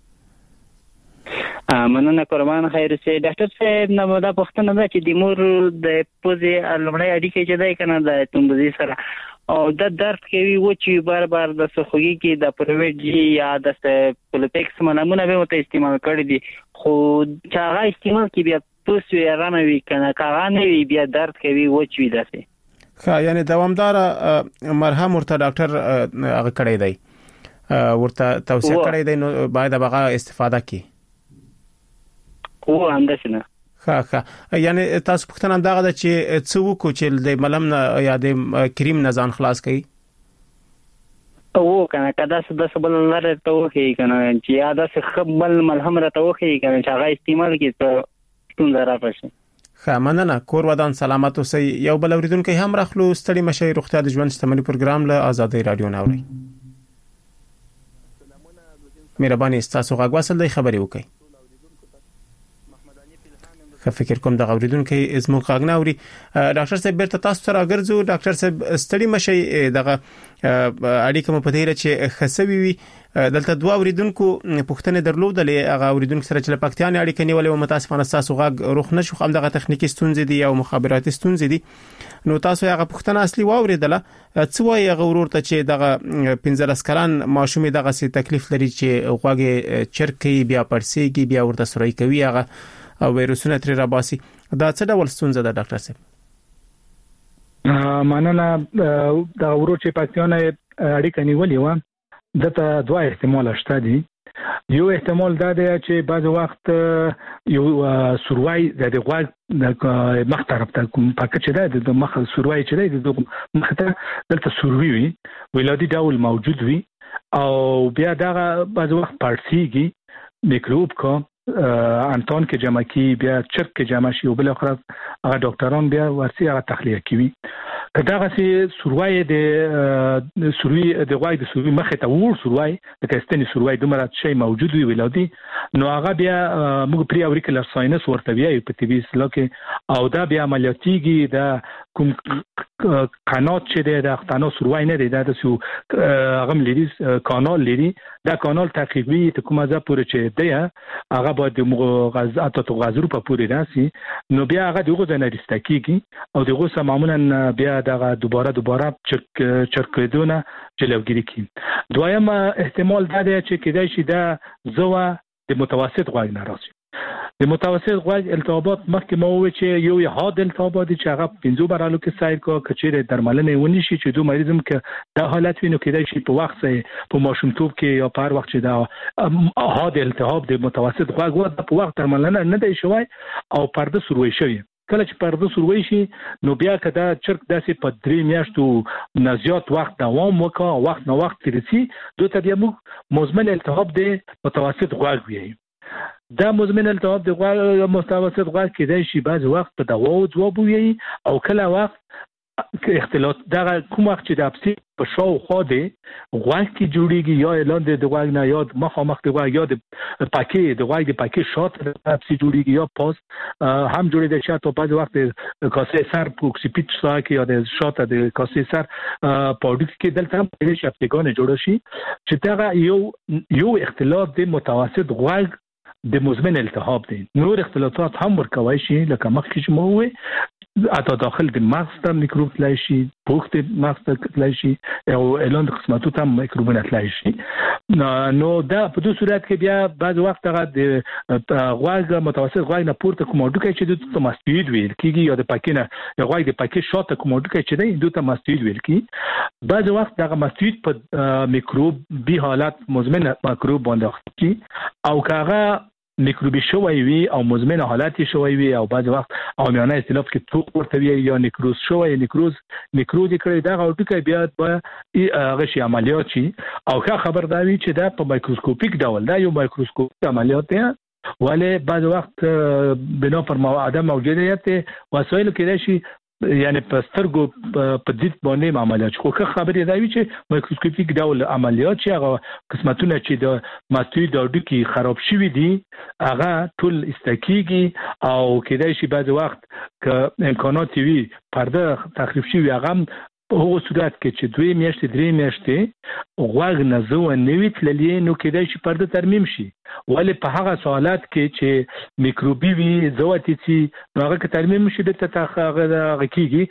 مننه قربان خیر سي. ډاکټر صاحب نو دا پوښتنه ده چې د مور د پوزې لمړی اړیکې چې ده کنه د تومبزي سره او د درد کوي و چې بار بار د سخوږي کې د پرویټ جی یا د پولپیکس منامونه به مت استعمال کړی دي خو چې هغه استعمال کې بیا پوسوي رانوي کنه کاغانه وی بیا درد کوي و چې داسې یعنی دوامدار مرهم ورته ډاکټر هغه کړی دی ورته توصیه کړی دی نو باید هغه استفاده کړي. او انداسنه یعنی تاسو پوښتنه دغه ده چې څه وکړو چې د ملم نه یا د کریم نه ځان خلاص کړي او کنه کدا څه د سبل لاره ته وخی کنه چې یا د خپل ملهم را ته وخی کنه چې هغه استعمال کړي ته څنګه راپښه. مننه کور ودان سلامت اوسئ. یو بل اوریدونکو هم راخلو ستړي مشه روغتیا د ژوند شتمنۍ پروګرام له آزادۍ رادیو ناوړي. مهرباني تاسو غږ وصل دی خبري وکړئ. فکر کوم د اوریدونکو زموږ غږ نه اوري. ډاکټر صاحب بیرته تاسو سره ګرځو. ډاکټر صاحب ستړي مشي دغه اړیکه مو په دې چې خسوي وي دلته دوه اوریدونکو پوښتنه درلودلې هغه اوریدونکو سره چې پاکستان اړیکه نیولې و متاسفانه تاسو غږ روخ نشو خام دغه تخنیکی ستونزې دي او مخابراتي ستونزې دي نو تاسو هغه پوښتنه اصلي واوریدله څه وایي هغه ورور ته چې دغه 15 کلن ماشوم دغه سي تکلیف لري چې غوږ چرکی بیا پړسيږي بیا ورته سوري کوي هغه او وایروسونه تر راباسي دا څه ډول ستونزه ده ډاکټر صاحب؟ مننه دا ورور چې پاکستان اړیکه نیولې و دته دوه احتمال شته دي. یو احتمال دا دی چې بعض وخت یو سروای د غوږ د مخ طرف ته کوم پاکټ چې د مخ سروای چې دی د مخ ته دلته سروي وي ولادي ډول موجود وي او بیا دا بعض وخت پړسيږي میکروب کو انتون کې جمع کی بیا چرک کې جمع شي او بل اخر هغه ډاکټران بیا ورسي هغه تخلیه کوي کدا سي سروای د سروي د غوای د سروي مخه ته ور سروای د کستنی سروای دومره شی موجود وي ولادي نو هغه بیا موږ پری اوريکولر ساينس ورته بیا په ټي وي سلوکه او دا بیا عملیاتيږي دا کوم قنات چې د اختانو سروای نه دی دا د سو غم لري کانال لري دا کانال تقریبي ته کومه ځا پورې چې دی هغه باید غزات او غزرو په پورې راسي نو بیا هغه دغه د نریستکیږي او دغه سمامونه بیا دغه دوباره چرکیدونه جلوګیری کی. دویم احتمال دا دی چې کېدای شي دا زوا د متوسط غوږ نه راځي. د متوسط غوږ التهابات مخکې مو وی چې یو حاد التهابات چې هغه 15 برالو کې سایر کو کچېره درملنه ونی شي چې دوه مریضم کې دا حالت وینو کېدای شي په وخت په ماشومتوب کې یا په هر وخت چې دا حاد التهاب د متوسط غوږ په وخت درملنه نه دی شوی او پرده سروي شوی کله چې پرده سروي شي نو بیا کدا چرک داسې په 3 میاشتو نه زیات وخت دوام وکړي وخت نو وخت ترسي دوی بیا موږ مزمن التهاب د متوسط غوږ وي. دا مزمن التهاب د غوږ متوسط غوږ کېدای شي بعض وخت په دواو ځواب وي او کله وخت اختلاط دغه کوم وخت چې د اپسی په شاو خو دی غوږ کې جوړیږي یا اعلان د غوږ نه یاد مخامخ د غوږ یا د پاکي د غوږ د پاکي شات اپسی جوړیږي یا پاس هم جوړیږي چې په بعض وخت کاسه سر پوکسیپیټ ساکي یا د شات د کاسه سر پاډو کې دلته هم د اپسیګان جوړ شي چې دغه یو اختلاط د متوسط غوږ د مزمن التهاب دي. نور اختلاطات هم ورکوي شي لکه مخکې چې مو وي اته داخل د مغز ته میکروب تلای شي، پوښت مغز ته تلای شي او اعلان د قسمتو ته میکروبونه تلای شي. نو دا په دوه صورت کې بیا بعض وخت هغه د غوږ متوسط غوږ نه پورته کوم ډوکې چې د ماستوید ویل کیږي یا د پاکینه غوږ د پاکي شاته کوم ډوکې چې دی دوی ته ماستوید ویل کی. بعض وخت دغه ماستوید په میکروب به حالت مزمن میکروب باندې کی او کاغه میکروبي شوی وي او مزمن حالت شوی وي او بعض وخت عامیانه اصطلاح کې توق ورته وي یا نیکروز شوی نیکروز کړي دا ټوکې بیا به غشي عملیات شي او ښه خبر دا وي چې دا په مایکروسکوپیک ډول دا یو مایکروسکوپیک عملیات دی ولی بعض وخت بنا پر عدم موجودیت وسایل کې شي یعنی په سترګو په دید باندې عملیات خو ښه خبرې دا وي چې مایکروسکوپیک ډول عملیات چې هغه قسمتونه چې د ماستوید د ډوکی خراب شوی دي هغه ټول استکیږي او کېدای شي بعض وخت ک امکانات وي پرده تخریب شوی هغه په هغه صورت کې چې 2 میاشتې 3 میاشتې غوږ نه زو نوی تللی نو کېدای شي پرده ترمیم شي ولی په هغه سوالات کې چې میکروبي وي زواتي سي نو هغه کې ترمیم شي د هغه کېږي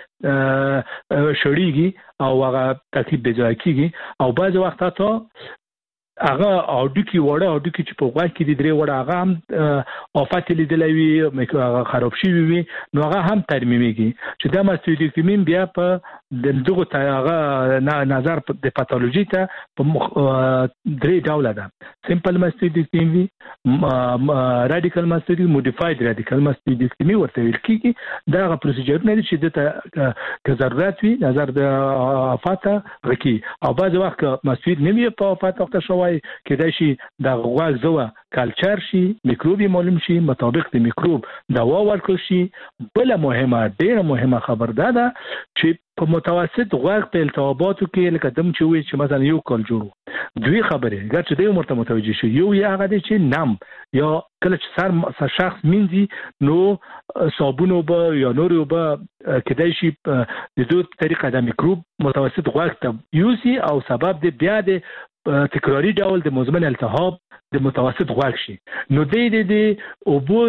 شړیږي او هغه تکلیف به ځای کېږي او بعض وخت ته هغه اډوکی وړه اډوکی چې په غوږ کې د درې وړه هغه هم افات لیدلې وي هغه خراب شي وي نو هغه هم ترمیميږي چې دا ماستویدکتومین بیا په دغه هغه نظر د پاتولوژي ته په درې ډول ده. سمپل ماستویدکتومي، رادیکال ماستویدکتومي، موډیفاید رادیکال ماستویدکتومي ورته ویل کیږي. دا هغه پروسیجرونه دي چې د ضرورت وي نظر د افات غکی او بعض وخت ماستوید نوی په افات وخت شوی کېدای شي د غوږ زوه کلچر شي میکروبي معلوم شي مطابق د میکروب دوا ورکړل شي. بل مهمه ډیره مهمه خبر ده چې په متوسط غوږ په التهاباتو کې لکه دم چې وي چې مثلا یو کال جوړو دوی خبره ګر چې دوی مرته متوجه شي یو یا هغه دي چې نم یا کله چې سر شخص مینځي نو صابون به یا نور به کېدای شي د دوه طریقه د میکروب متوسط غوږ ته یوسي او سبب د بیا د تکراری ډول د مزمن التهاب د متوسط غوږ شي. نو د اوبو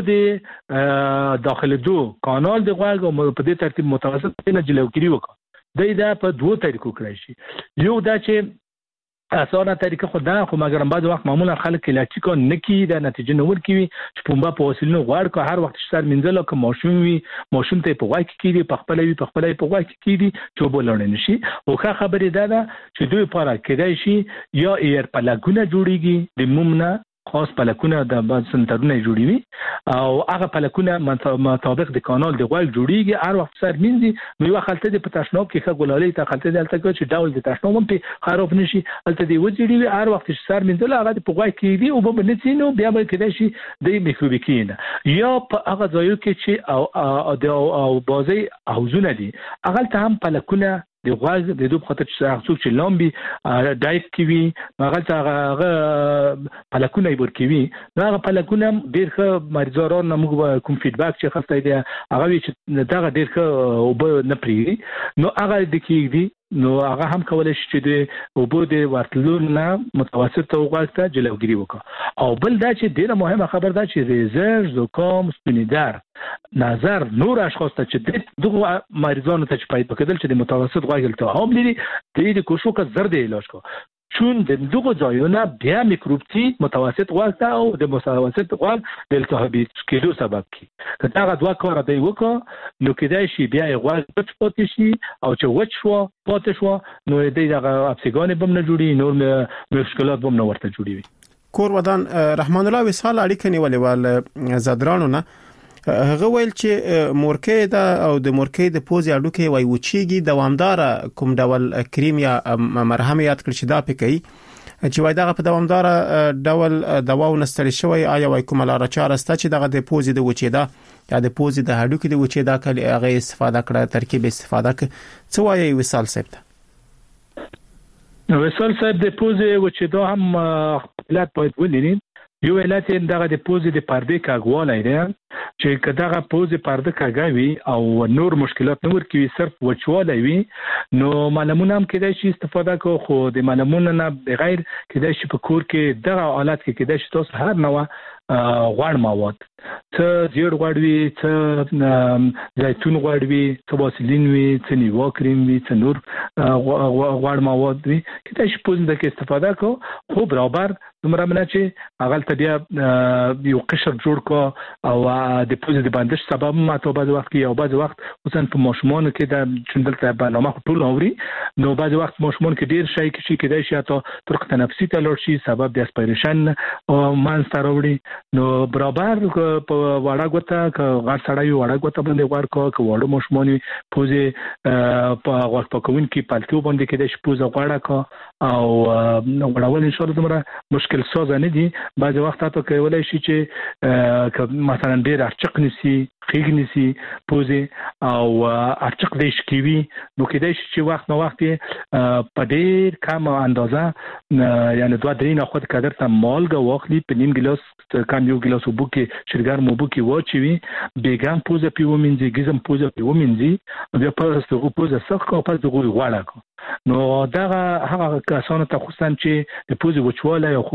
د داخله دو کانال د غوږ او په دې ترتیب متوسط نه جلوګیری وکړي دا په دوه طریقو کړی شي. یو دا چې اسانه طریقه خو دا خو مګر بعض وخت معمولا خلک لاچیکو نکی د نتیجه نور کوي چې پومبا په وسیلو غوړ کو هر وخت سر منځل کوم ماشوم وي ماشوم ته په واکې کیږي په خپل وي په خپل په واکې کیږي چې بولونه نشي او ښه خبره ده چې دوی لپاره کېدای شي یا ایر پلاګونه جوړیږي د مومنه خاص پلکونه د بعض سنټرونه جوړیږي او هغه پلکونه مطابق د کانال د غوږ جوړیږي هر وخت سر مینځي نو یو خلته د پتاشنوب کې خګولالې ته خلته دلته کې چې ډول د تاشنوب په خراب نشي الته دی وځي هر وخت سر مینځل هغه په غوږ کې دی او په بنځینو بیا به کېدای شي د میکروبیکین یا په هغه ځایو کې چې او بازي حوزونه دي هغه ته هم پلکونه د غوږ د دوه خاطر چې لامبي دایف کوي هغه هغه پلکونه ورکوي هغه پلکونه ډیر ښه مریضانو موږ کوم فیډباک چې خسته دي هغه چې دا ډیر ښه او نه پریږي نو هغه د کیږي نو هغه هم کولای شي چې د اوبو د ورتلو نه متوسط غوږ ته جلوګیری وکړي او بل دا چې ډیره مهمه خبر ده چې ریزر زکام سپینیدار نظر نور اشخاص ته چې دغه مریضانو ته چې پیدا کېدل چې د متوسط غوږ التهاب لري د کوشش زرد علاج کو چون د دغه ځایونه بیا میکروب تی متوسط غوږ ته او د متوسط غوږ د التهاب کېدو سبب کی که دا دوه کار دی وکړه نو کېدای شي بیا غوږ پاتې شي او چې وچ شو پاتې شو نو دغه اپسیګان بم نه جوړي نور مشکلات بم نه ورته جوړي. کور ودان رحمان الله وصال اړیکه نیولې ول زادرانو نه هغه ویل چې مورکې دا او د مورکې د پوزي اډوکې وای وچیږي دوامدار کوم ډول کریم یا مرهم یاد کړی چې دا پکې چې وای دغه په دوامدار ډول دوا ونستړي شوی آیا وای کومه لار چاره ست چې دغه د پوزې د وچېدا یا د پوزې د هډوکو د وچېدا کله هغه استفاده کړه ترکیب استفاده ک څه وایي وصال صاحب وصال صاحب د پوزې وچېدا هم علت باید ولري یو علت دغه د پوزې د پردې کاغوالی دی چې کداغه پوزې پرده کاږي او نور مشکلات نور کوي صرف وچوالی وي نو معلومونه هم کېدای شي استفاده کو خو د معلومونه نه بغیر کېدای شي په کور کې دغه حالت کې کېدای شي تاسو هر نوع غوړ مواد څه زیړ غوړ وي څه زیتون غوړ وي څه واسلین وي څه نیوا کریم وي څه نور غوړ مواد وي کېدای شي پوزې کې استفاده کو خو برابر دومره نه چې هغه ته بیا یو قشر جوړ کو او د پوزې د بندش سبب ماته بعض وخت کې او بعض وخت خصوصا په ماشومان کې د چندلته برنامه ټول اوري نو بعض وخت ماشومان کې ډیر شي کې کېدای شي حتی طرق تنفسي ته لور شي سبب د اسپیریشن او مانستر وړي نو برابر په وړه غوته غړ سړی وړه غوته باندې ورکو کو وړو ماشومان پوزې په غوښ پکون کې پالتو باندې کېدای شي پوزه غوړه کو او وړول ان شاء الله دومره مشکل ساز نه دي بعض وخت ته کولای شي چې مثلا ډیر ارچق نسی خېګ نسی پوزې او ارچق دیش کیوي نو کېدای شي چې وخت نو وخت په ډیر کم اندازه یعنی 2-3 نه خود قدر ته مالګه واخلي په نیم ګلاس کم یو ګلاس وبو کې شرګر مو بو کې واچوي بیګم پوزه پیو منځي ګزم پوزه پیو منځي بیا په ستو پوزه سخت او په دغه غواړه کو نو دا هغه کسانو ته خصوصا چې د پوزې وچوالی او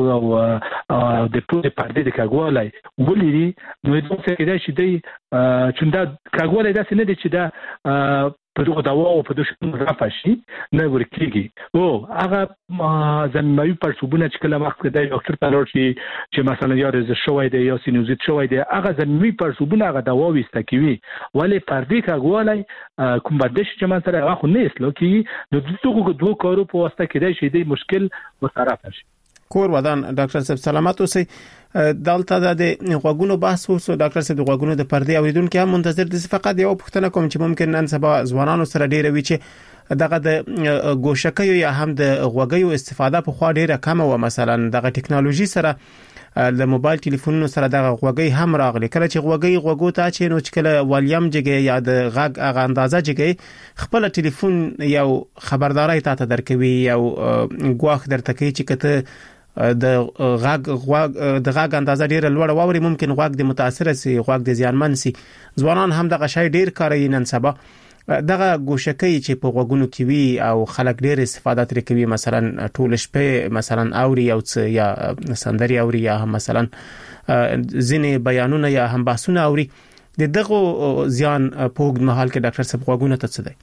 د پوزې پردې د کاږوالی ولري نو داسې کېدای شي دی چې دا کاږوالی داسې نه دی چې دا په دغه دوا او په دغه رافع شي نه ورکیږي او هغه زمینوي پړسوبونه چې کله وخت کې د ډاکټر ته لاړ شي چې مثلا یا رز شوی دی یا سینوزیت شوی دی هغه زمینوي پړسوبونه هغه دوا وسته کوي ولی پردې کاږوالی کوم بندش چې من سره هغه خو نه اصلاح کیږي نو دغه دوه کارو په واسطه کې دی شي د مشکل برطرف شي کور ودان ډاکټر صاحب سلامات اوسئ دلته د غوګونو بحث وسو ډاکټر صاحب د غوګونو د پردې اوریدونکو هم منتظر دي فقط یو پوښتنه کوم چې ممکن نن سبا ځوانانو سره ډیره وي چې دغه د ګوشکیو یا هم د غوګیو استفاده په خوا ډیره کم و مثلا دغه ټکنالوژي سره د موبایل ټلیفونونو سره دغه غوګي هم راغلي کله چې غوګي غوګو ته چې نو چې کله والیم جګي یا د غږ هغه اندازه جګي خپل ټلیفون یو خبرداري ته درکوي یو غواخ درته کوي چې کته د غږ اندازه ډیره لوړه ووري ممکن غوږ د متاثر سي غوږ د زیانمن سي ځوانان هم دغه شی ډیر کاروي نن سبا دغه ګوشکې چې په غوګونو کې وي او خلک ډیر استفاده ترې کوي مثلا ټول شپه مثلا اوري او یا سندري اوري یا مثلا ځینې بیانونه یا هم بحثونه اوري دغه زیان په وګړو محل کې ډاکټر صاحب غوګونه ته څه دی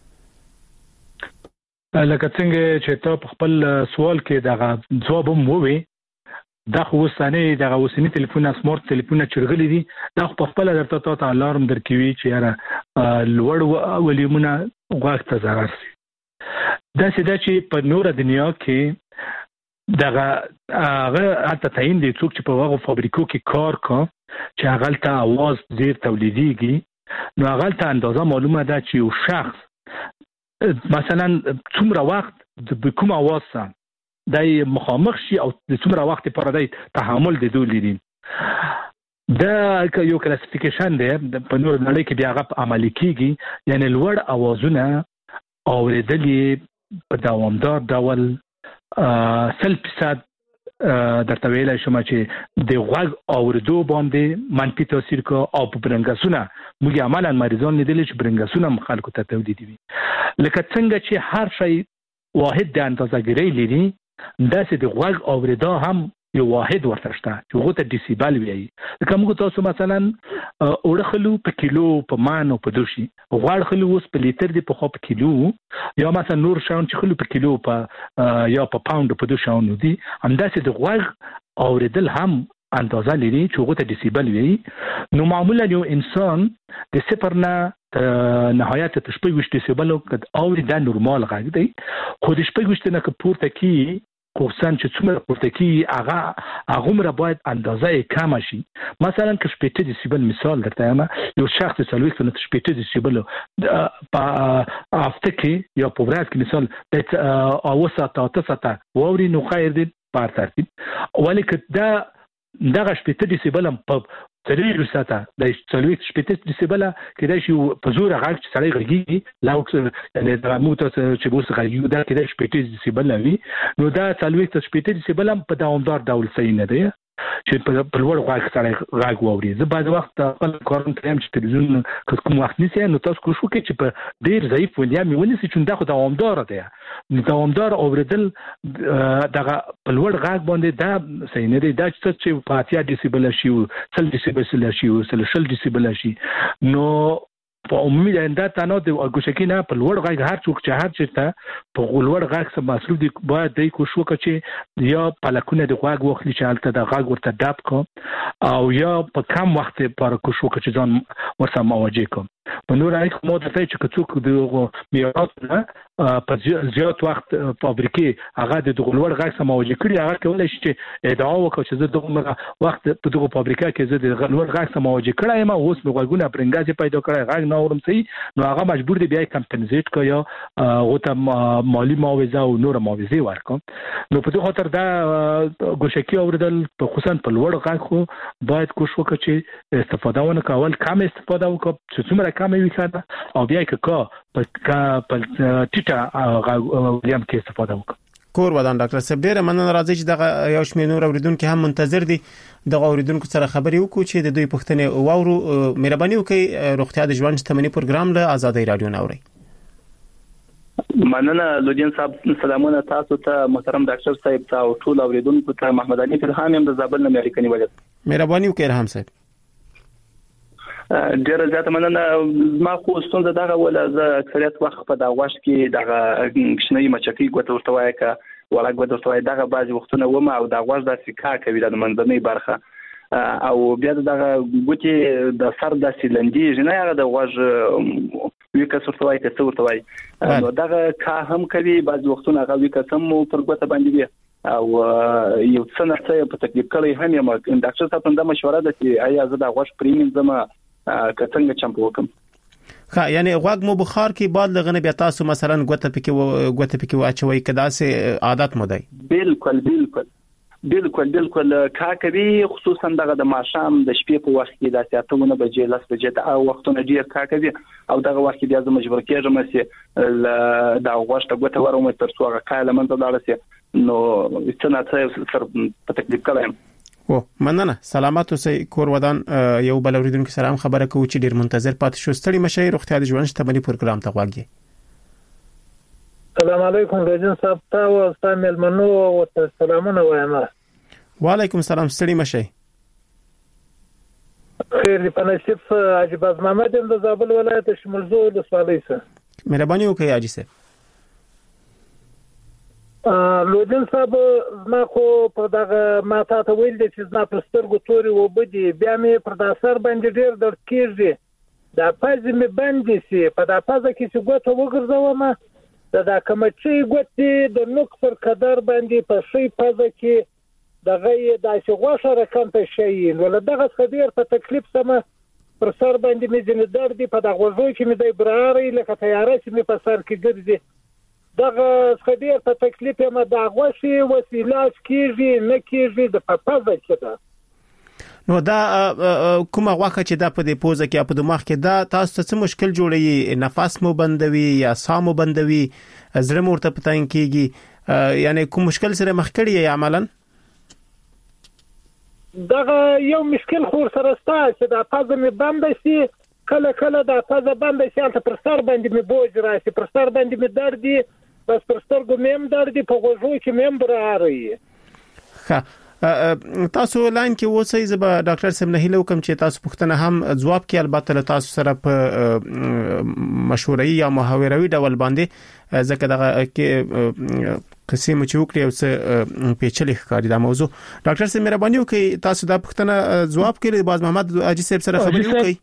لکه څنګه چې ته په خپل سوال کې دغه جواب هم ووي دا خو وسانه دغه وسنی ټلیفون سمارټ ټلیفون چرغلي دي دا په خپل درته ته الارم درکوي چې یاره لوړ ولیمونه غوښ ته ضرر شي دا سده چې په نور دنیا کې دغه هغه حتی تعین دي څوک چې په هغه فابریکو کې کار کوي چې هغه ته आवाज زیر تولیديږي نو هغه ته اندازه معلومه ده چې یو شخص مثلا څومره وخت د کوم आवाज سره دای مخامخ شي او د څومره وخت لپاره دای تحمل د دوی لري دا یو کلاسیفیکیشن دی په نور نړۍ کې بیا عملي کیږي یعنی لوړ اوازونه اوریدل په دوامدار ډول 100% درته ویلای شم چې د غوږ اوریدو باندې منفي تاثیر کو او په برنګسونه موږ عملاً مریضان لیدل چې برنګسونه خلکو ته تولیدوي لکه څنګه چې هر شی واحد د اندازه‌ګیری لري داسې د غوږ اوریدا هم یو واحد ورته شته چې هغه ته ډیسیبل وایي لکه موږ تاسو مثلا اورخلو په کیلو په مان او په دوشي غوړ خلو اوس په لیټر دی په خو په کیلو یا مثلا نور شاون چې خلو په کیلو په یا په پاوند په دوشاون دي همداسې د غوږ اوریدل هم اندازه لري چې هغه ته ډیسیبل وایي نو معمولا یو انسان د صفر نه نهایت ته شپږ وشت ډیسیبل او دا نورمال غږ دی خو د شپږ وشت نه پورته کی کوسان چې څومره پورتکی هغه مر باید اندازه کم شي. مثلا که 8 دسیبل مثال درته ما یو شخص سلويک نه 8 دسیبل په هفته کې یا په ورځ کې مثال د اوسه تا 9 ووري نو خیر دې په ترتیب ولیک دغه 8 دسیبل په تدریج ساته د سلويک 8 دسیبل کې دا شی په زور غږ چې سړی غږی لاوکس یعنی د موټر چې بوس غږی دا کې دا 8 دسیبل وي نو دا سلويک 8 دسیبل په دوامدار ډول صحیح نه دی چې په لوړ غږ سره غږ ووري. زه بعد وخت خپل کارون ټایم چې تلویزیون کوم وخت نسی نو تاسو کوشش وکړئ چې په ډیر ضعیف ولیا مې ونیسئ چې دا خو دوامدار دی. دوامدار اوریدل دغه په لوړ غږ باندې دا صحیح نه دی. دا چې په 80 دسیبل شي او 30 دسیبل شي او 30 دسیبل شي نو په عمومي دا تنو د ګوشکی نه په لوړ غږ هر څوک چې هر چیرته په لوړ غږ سره مسلوب دي باید د کوشش وکړي چې یا پلکونه د غږ وخلی چې حالت د غږ ورته ډاب کو او یا په کم وخت پر کوشش وکړي چې ځان ورسره مواجه کو. په نور اړیک مو ته چې څوک د میراث نه په زیات وخت فابریکې هغه د لوړ غږ سره مواجه کړي هغه کولای شي چې ادعا وکړي چې زه دغه وخت په دغه فابریکه کې زه د لوړ غږ سره مواجه کړم او اوس مې غوږونه پرنګازي پیدا کړی غږ نه اورم صحیح نو هغه مجبور دی بیا کمپنسیټ کوي یا غوته مالی معاوضه او نور معاوضه ورکړي. نو په دغه خاطر دا ګوشکی اوریدل په خصوصا په لوړ غږ خو باید کوشش وکړي چې استفاده ونه کول کم استفاده وکړي چې څومره کم وي او بیا که په ټیټه غوړیم کې استفاده وکړي. کور ودان ډاکټر صاحب ډیره مننه راځي چې دغه یو شمېر نور اوریدونکو هم منتظر دي دغه اوریدونکو سره خبري وکړو چې د دوی پوښتنې واورو. مهرباني وکړئ روغتیا د ژوند شتمنۍ پروګرام له آزادۍ رادیو نوري. مننه لودین صاحب سلامونه تاسو ته محترم ډاکټر صاحب ته او ټول اوریدونکو ته محمد علي فرهام هم د زابل نه امریکا نیولې. مهرباني وکړئ رحم صاحب. ډیر زیات مننه. ما خو ستونزه دغه ولا ز اکثریت وخت په دا واش کې دغه کښنی مچکی ګوت ورتوای کا ولا ګوت ورتوای دغه بعضی وختونه و ما او دا واش د سکا کوي د منځنۍ برخه او بیا دغه ګوتي د سر د سیلندې جنا هغه د واش وکړ ورتوای که څه ورتوای نو دغه کا هم کوي بعضی وختونه هغه وکړ سم پر ګوت باندې او یو څه نه په تکلیف کړی هم یم ډاکټر صاحب ته مشوره ده چې آیا زه د واش پریمین زما کڅنګ چمپ وکم. ها یعنی غوږ مو بخار کې بعد لغنه بیا تاسو مثلا ګوته پکې واچوي کدا سه عادت مو دی. بالکل کا کوي خصوصا دغه د ماشام د شپې په وخت کې د 8:00 بجې 10 بجې د او وختونه ډیر کا کوي او دغه وخت بیا زه مجبور کېږم چې د غوښته ګوته ورم تر څو هغه کاله منځ دالسه نو څنګه سر په تکلیف کړم. او مننه سلامات اوسئ. کور ودان یو بل اوریدونکو سره هم خبره کوي چې ډیر منتظر پاتې شو. ستړي مشه روغتیا د ژوند شتمنۍ پروګرام ته غواړي. السلام علیکم رجن صاحب ته او استاد منو او سلامونه وایم. وعلیکم السلام. ستړي مشه. خیر دی په نصیب عجیب از محمد د زابل ولایت شمولزو د سوالای سره. مهرباني وکړئ حاجی صاحب. لودین صاحب ما خو په دغه ما ته ویل دي چې زما په سترګو توري وبدي بیا مې پر داسر باندې ډیر درد کیږي دا پز مې باندې سي په دا پز کې چې ګوته وګرځوم دا کمچي ګوتې د نوک پر قدر باندې په شي پز کې دغه د شغوشه رقم ته شي ول دغه خدیر په تکلیف سم پر سر باندې مې ځنه درد په دغه وځو کې مې د براري لکه تیارې چې مې په سر کې ګرځي دغه خدیر په تکلیف ما دغه شی وسیله کیږي نه کیږي د پپازه کده. نو دا کومه واخه چې دا په دې پوزه کې په دماغ کې دا تاسو ته څه مشکل جوړي نفس مو بندوي یا ساه مو بندوي زړه مو ورته پتاین کیږي یعنی کوم مشکل سره مخ کړی عملاً دغه یو مشکل خور سره ستاسو چې د پازه مې بند شي کله د پازه بند شي ته پر سر باندې مې بوج راشي پر سر باندې مې دردي بس پر سترګو مې دردي په غوږو کې مې براري. ها تاسو لاین کې وڅې زب ډاکټر صاحب نه هیله کوم چې تاسو پوښتنه هم جواب کې البته له تاسو سره په مشورې یا محاوروي ډول باندې ځکه دغه کې قسم چې وکړي او څه پیچلې ښکاري دا موضوع. ډاکټر صاحب مهرباني وکړئ تاسو دا پوښتنه جواب کړئ. باز محمد حاجی صاحب سره خبرې وکړئ.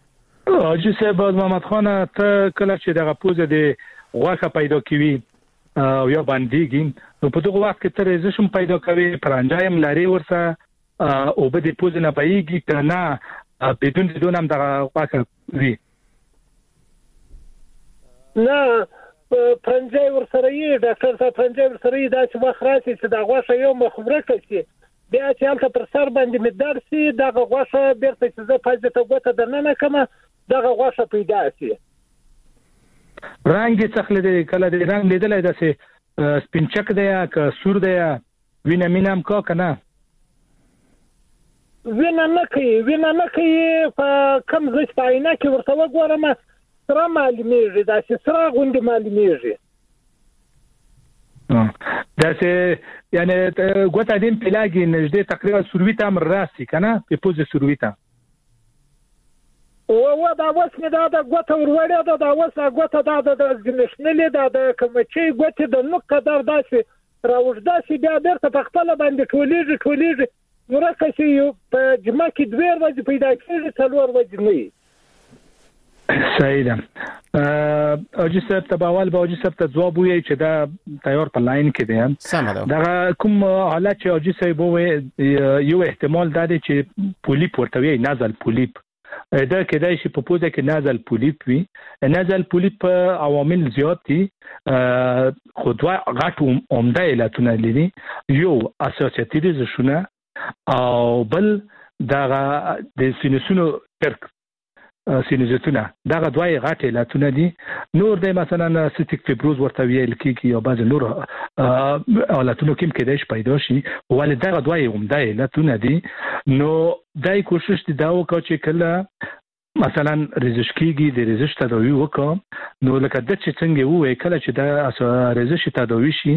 حاجی صاحب باز محمد خان ته کله چې دغه پوزه د غوښه پیدا کوي او یا باندېږي نو په دغه وخت کې تر ريزشن پیدا کوي پرانجایم لري ورسره او به د پوز نه بهيږي کنه بدون هم دغه واکه وي نه پرانجای ورسره یې ډاکټر صاحب پرانجای ورسره یې دا چې وخت راشي چې دا غوښه یو مخبره کوي بیا چې هلته پر سر باندې مدار سي دغه غوښه بیرته چې زه پاتې ته ګوته درنه کوم دغه غوښه پیدا سي رنگ څخه د کله د رنگ لیدلای داسې سپینچک دی یا که سور دی یا وینه مینم کا کنه وینه نه کوي په کم ځای په عینه کې ورته وګورم سره معلومیږي دا چې سره غونډه معلومیږي دا چې یعنی ګوته دیم پلاګي نږدې تقریبا سرویته امر راسي کنه په پوزه سرویته او دا وسمه دا ګوته وروړه دا وسه ګوته دا د نشنلې دا کوم چې ګوته د نو قدر داسې راوځدا چې بیا درته په خپل باندې ټولېږي ورکه چې په جمعه کې 2 ورځې پیدا کېږي 4 ورځې نه صحیح ده اوجي صاحب تباول به اوجي صاحب ته ځواب وي چې دا تیار په لاین کې دی سم ده دا کوم حالت چې اوجي صاحب وي یو احتمال دا دی چې پولیپ ورته وي نازل پولیپ دا کېدای شي په پوزه کې نازل پولیپ وي نازل پولیپ عوامل زیات دي خو دوه غټ عمده علتونه لري یو اسوسییټیډ شونه او بل دا د سینوسونو ترک سینوزیتونه دا دوه غټ علتونه دي نور د مثلا سیستیک فیبروز ورته ویل کیږي او بعض نور علتونه کوم کېدای شي پیدا شي ولې دا دوه عمده علتونه دي نو دای کوشش دي دا وکړي چې کله مثلا ریزش کیږي د ریزش تداوی وکړه نو لکه د چې څنګه وې کله چې دا ریزش تداوی شي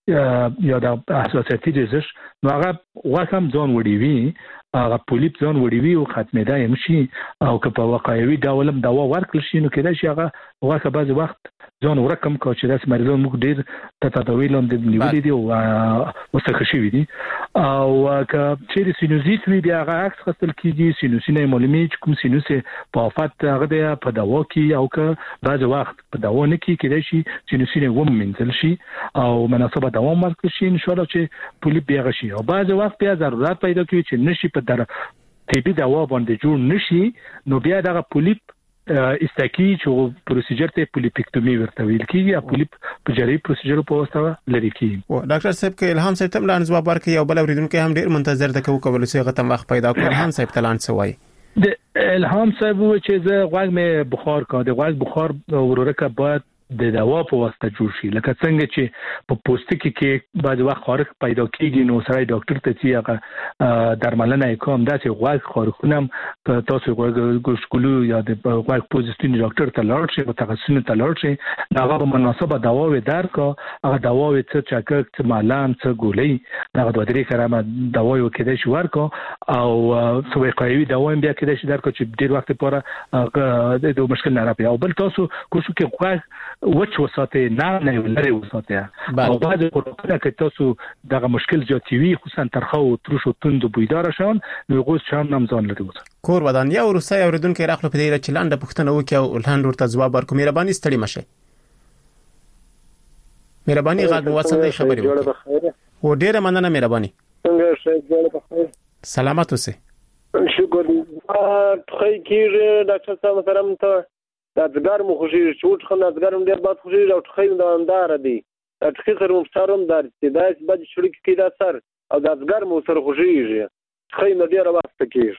یا د اساساتي ریزش نو هغه واکم ځون وړي وي هغه پولیپ ځون وړي وي او ختمېدا هم شي او که په واقعي ډول دوا ورکړل شي نو کېدای شي هغه واکه بعض وخت ځون ورکم کو چې داس مریضان موږ ډیر د تداوی لاندې نیولې دي او وسخه شي دي او که چې سینوزیت وي بیا هغه عکس خپل کیږي سینوسینه معلومي چې کوم سینوس په افات هغه په دوا کې او که بعض وخت په دوا نه کې کېدای شي سینوسینه ومنځل شي او مناسبه دوام ورکړي شي ان شاء الله چې پولیپ بیا شي او بعض وخت بیا ضرورت پیدا کوي چې نشي په در طبي دوا باندې جوړ نشي نو بیا دغه پولیپ استاکی چې پروسیجر ته پولیپیکټومي ورته ویل کیږي یا پولیپ په جری پروسیجر په واسطه لري کیږي او ډاکټر صاحب کې الهام صاحب تم لاندې ځواب ورکړي او بل اوریدونکو هم ډیر منتظر ده کوم څه غته وخت پیدا کړ الهام صاحب تلان څه وایي د الهام صاحب چې زه غوږ مې بخار کا د غوږ بخار ورورکه باید د دوا په واسطه جوړ شي لکه څنګه چې په پوستکي کې بعض وخت خارق پیدا کیږي نو سړی ډاکټر ته چې هغه درملنه کوم دا چې غوږ خارقونم په تاسو ګوشکلو یا د غوږ پوزیشن ډاکټر ته لاړ شي متخصص ته لاړ شي هغه په مناسبه دوا و درکا هغه دوا و څه چکک څه مالام څه ګولۍ هغه د درې کرامه دوا و کېدای شي ورکو او څو وقایوي دوا هم بیا کېدای شي درکو چې ډیر وخت لپاره د مشکل نه راپي او بل تاسو کوشش کې غوږ وچ وساته نه لري وساته او بعد پروتونه کې تاسو دغه مشکل جاتوي خصوصا ترخه او ترش او توند بویدار شون نو غوښ شان نمځان لري کور ودان یا روسي اوریدونکو راخلو په دې چې لاندې پښتنه وکي او لاندې ورته ځواب ورکوم مهرباني ستړي مشه مهرباني غږ واسطه دی خبري وکړه و ډیره مننه مهرباني څنګه شې جوړ بخیر سلامات اوسه شکر خی کیږي ډاکټر صاحب سلام ته دا ځګر مو خوشي شوټ خنه ځګر ډیر باد خوشي او خیل دوامدار دي تخصیص سره مسترم دار چې دا بد شړک کې دا سر او دا ځګر مو سره خوشيږي خیل ډیر وخت کېږي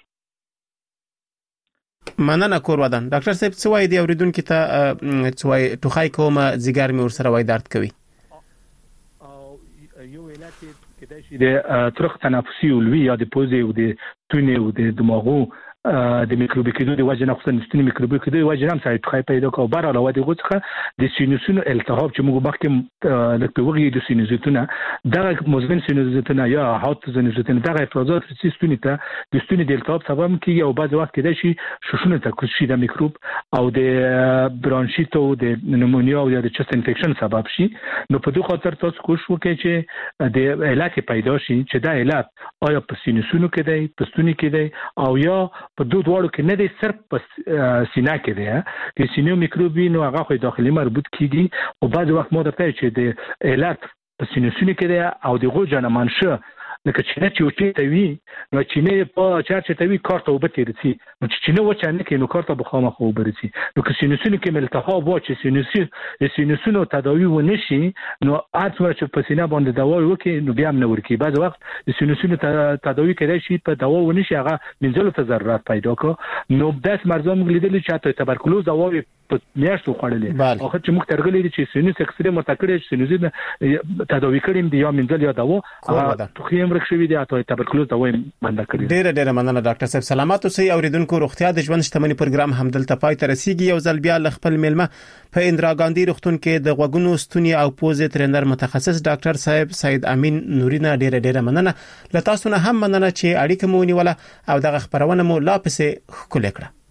مننه کور ودان ډاکټر صاحب څه وایي دی اوریدونکو ته څه وایي ټوخای کومه ځګر مې ور سره وای درد کوي او یو علت کېدای شي د ترخ تنفسي ولوي یا د پوزې او د تونې او د دماغو د میکروبي کېدو د وجه نه خصوصا ستنې میکروبي کېدو د وجه نه سړی ټوخی پیدا کوي بار علاوه د غوڅه د سینوسونو التهاب چې موږ مخکې لکه وګړي د سینوزیتونه دغه مزمن سینوزیتونه یا هات سینوزیتونه دغه افرازات سیستونی ته د ستوني د التهاب سبب کیږي او بعض وخت کېدای شي شوشونه ته کوشي د میکروب او د برانشیت او د نمونیا او د چست انفیکشن سبب شي نو په دوه خاطر تاسو کوشش وکړئ چې د علت پیدا شي چې دا علت آیا په سینوسونو کې دی په ستوني کې دی او یا په دوه ډول کې نه دی صرف په سینه کې دی چې سینې میکروب نو هغه خو داخلي مربوط کیږي او بعض وخت مو درته چې د علت په سینوسونو کې دی او د غوجنه منشه لکه چې یو چې توي نو چې په چارچ توي کارته وبتيرسي نو چې و چې نه کې نو کارته بخوامه خو وبرسي نو که سینوسونو کې ملتهاب و چې سینوسونو تداوی و نشي نو اته چې په سینه باندې دوا وکي نو بیا نه ورکی بعض وخت سینوسونو تداوی کړي شي په دوا و نشي هغه منځلو ته ضرورت پیدا کو نو داس مرزه موږ لیدل چې ته تبرکلوز دوا په میاشتو خړلې او چې موږ ترغلې چې سینوس اکسرې متکړې سینوس تداوی کړي دی یا منځل یا دوا هغه توخیم شوی دی اته تبرکلوز دوا بند کړی ډیره مننه ډاکټر صاحب سلامات اوسئ اوریدونکو روغتیا د ژوند شتمنۍ پروګرام همدلته پای ته رسیدي یو ځل بیا خپل میلمه په اندرا ګاندھی روغتون کې د غوګونو ستوني او پوزې ترېنر متخصص ډاکټر صاحب سید امین نورینا ډیره مننه لته تاسو نه هم مننه چې اړیکه مو نیوله او دغه خبرونه مو لا پسې خولې کړه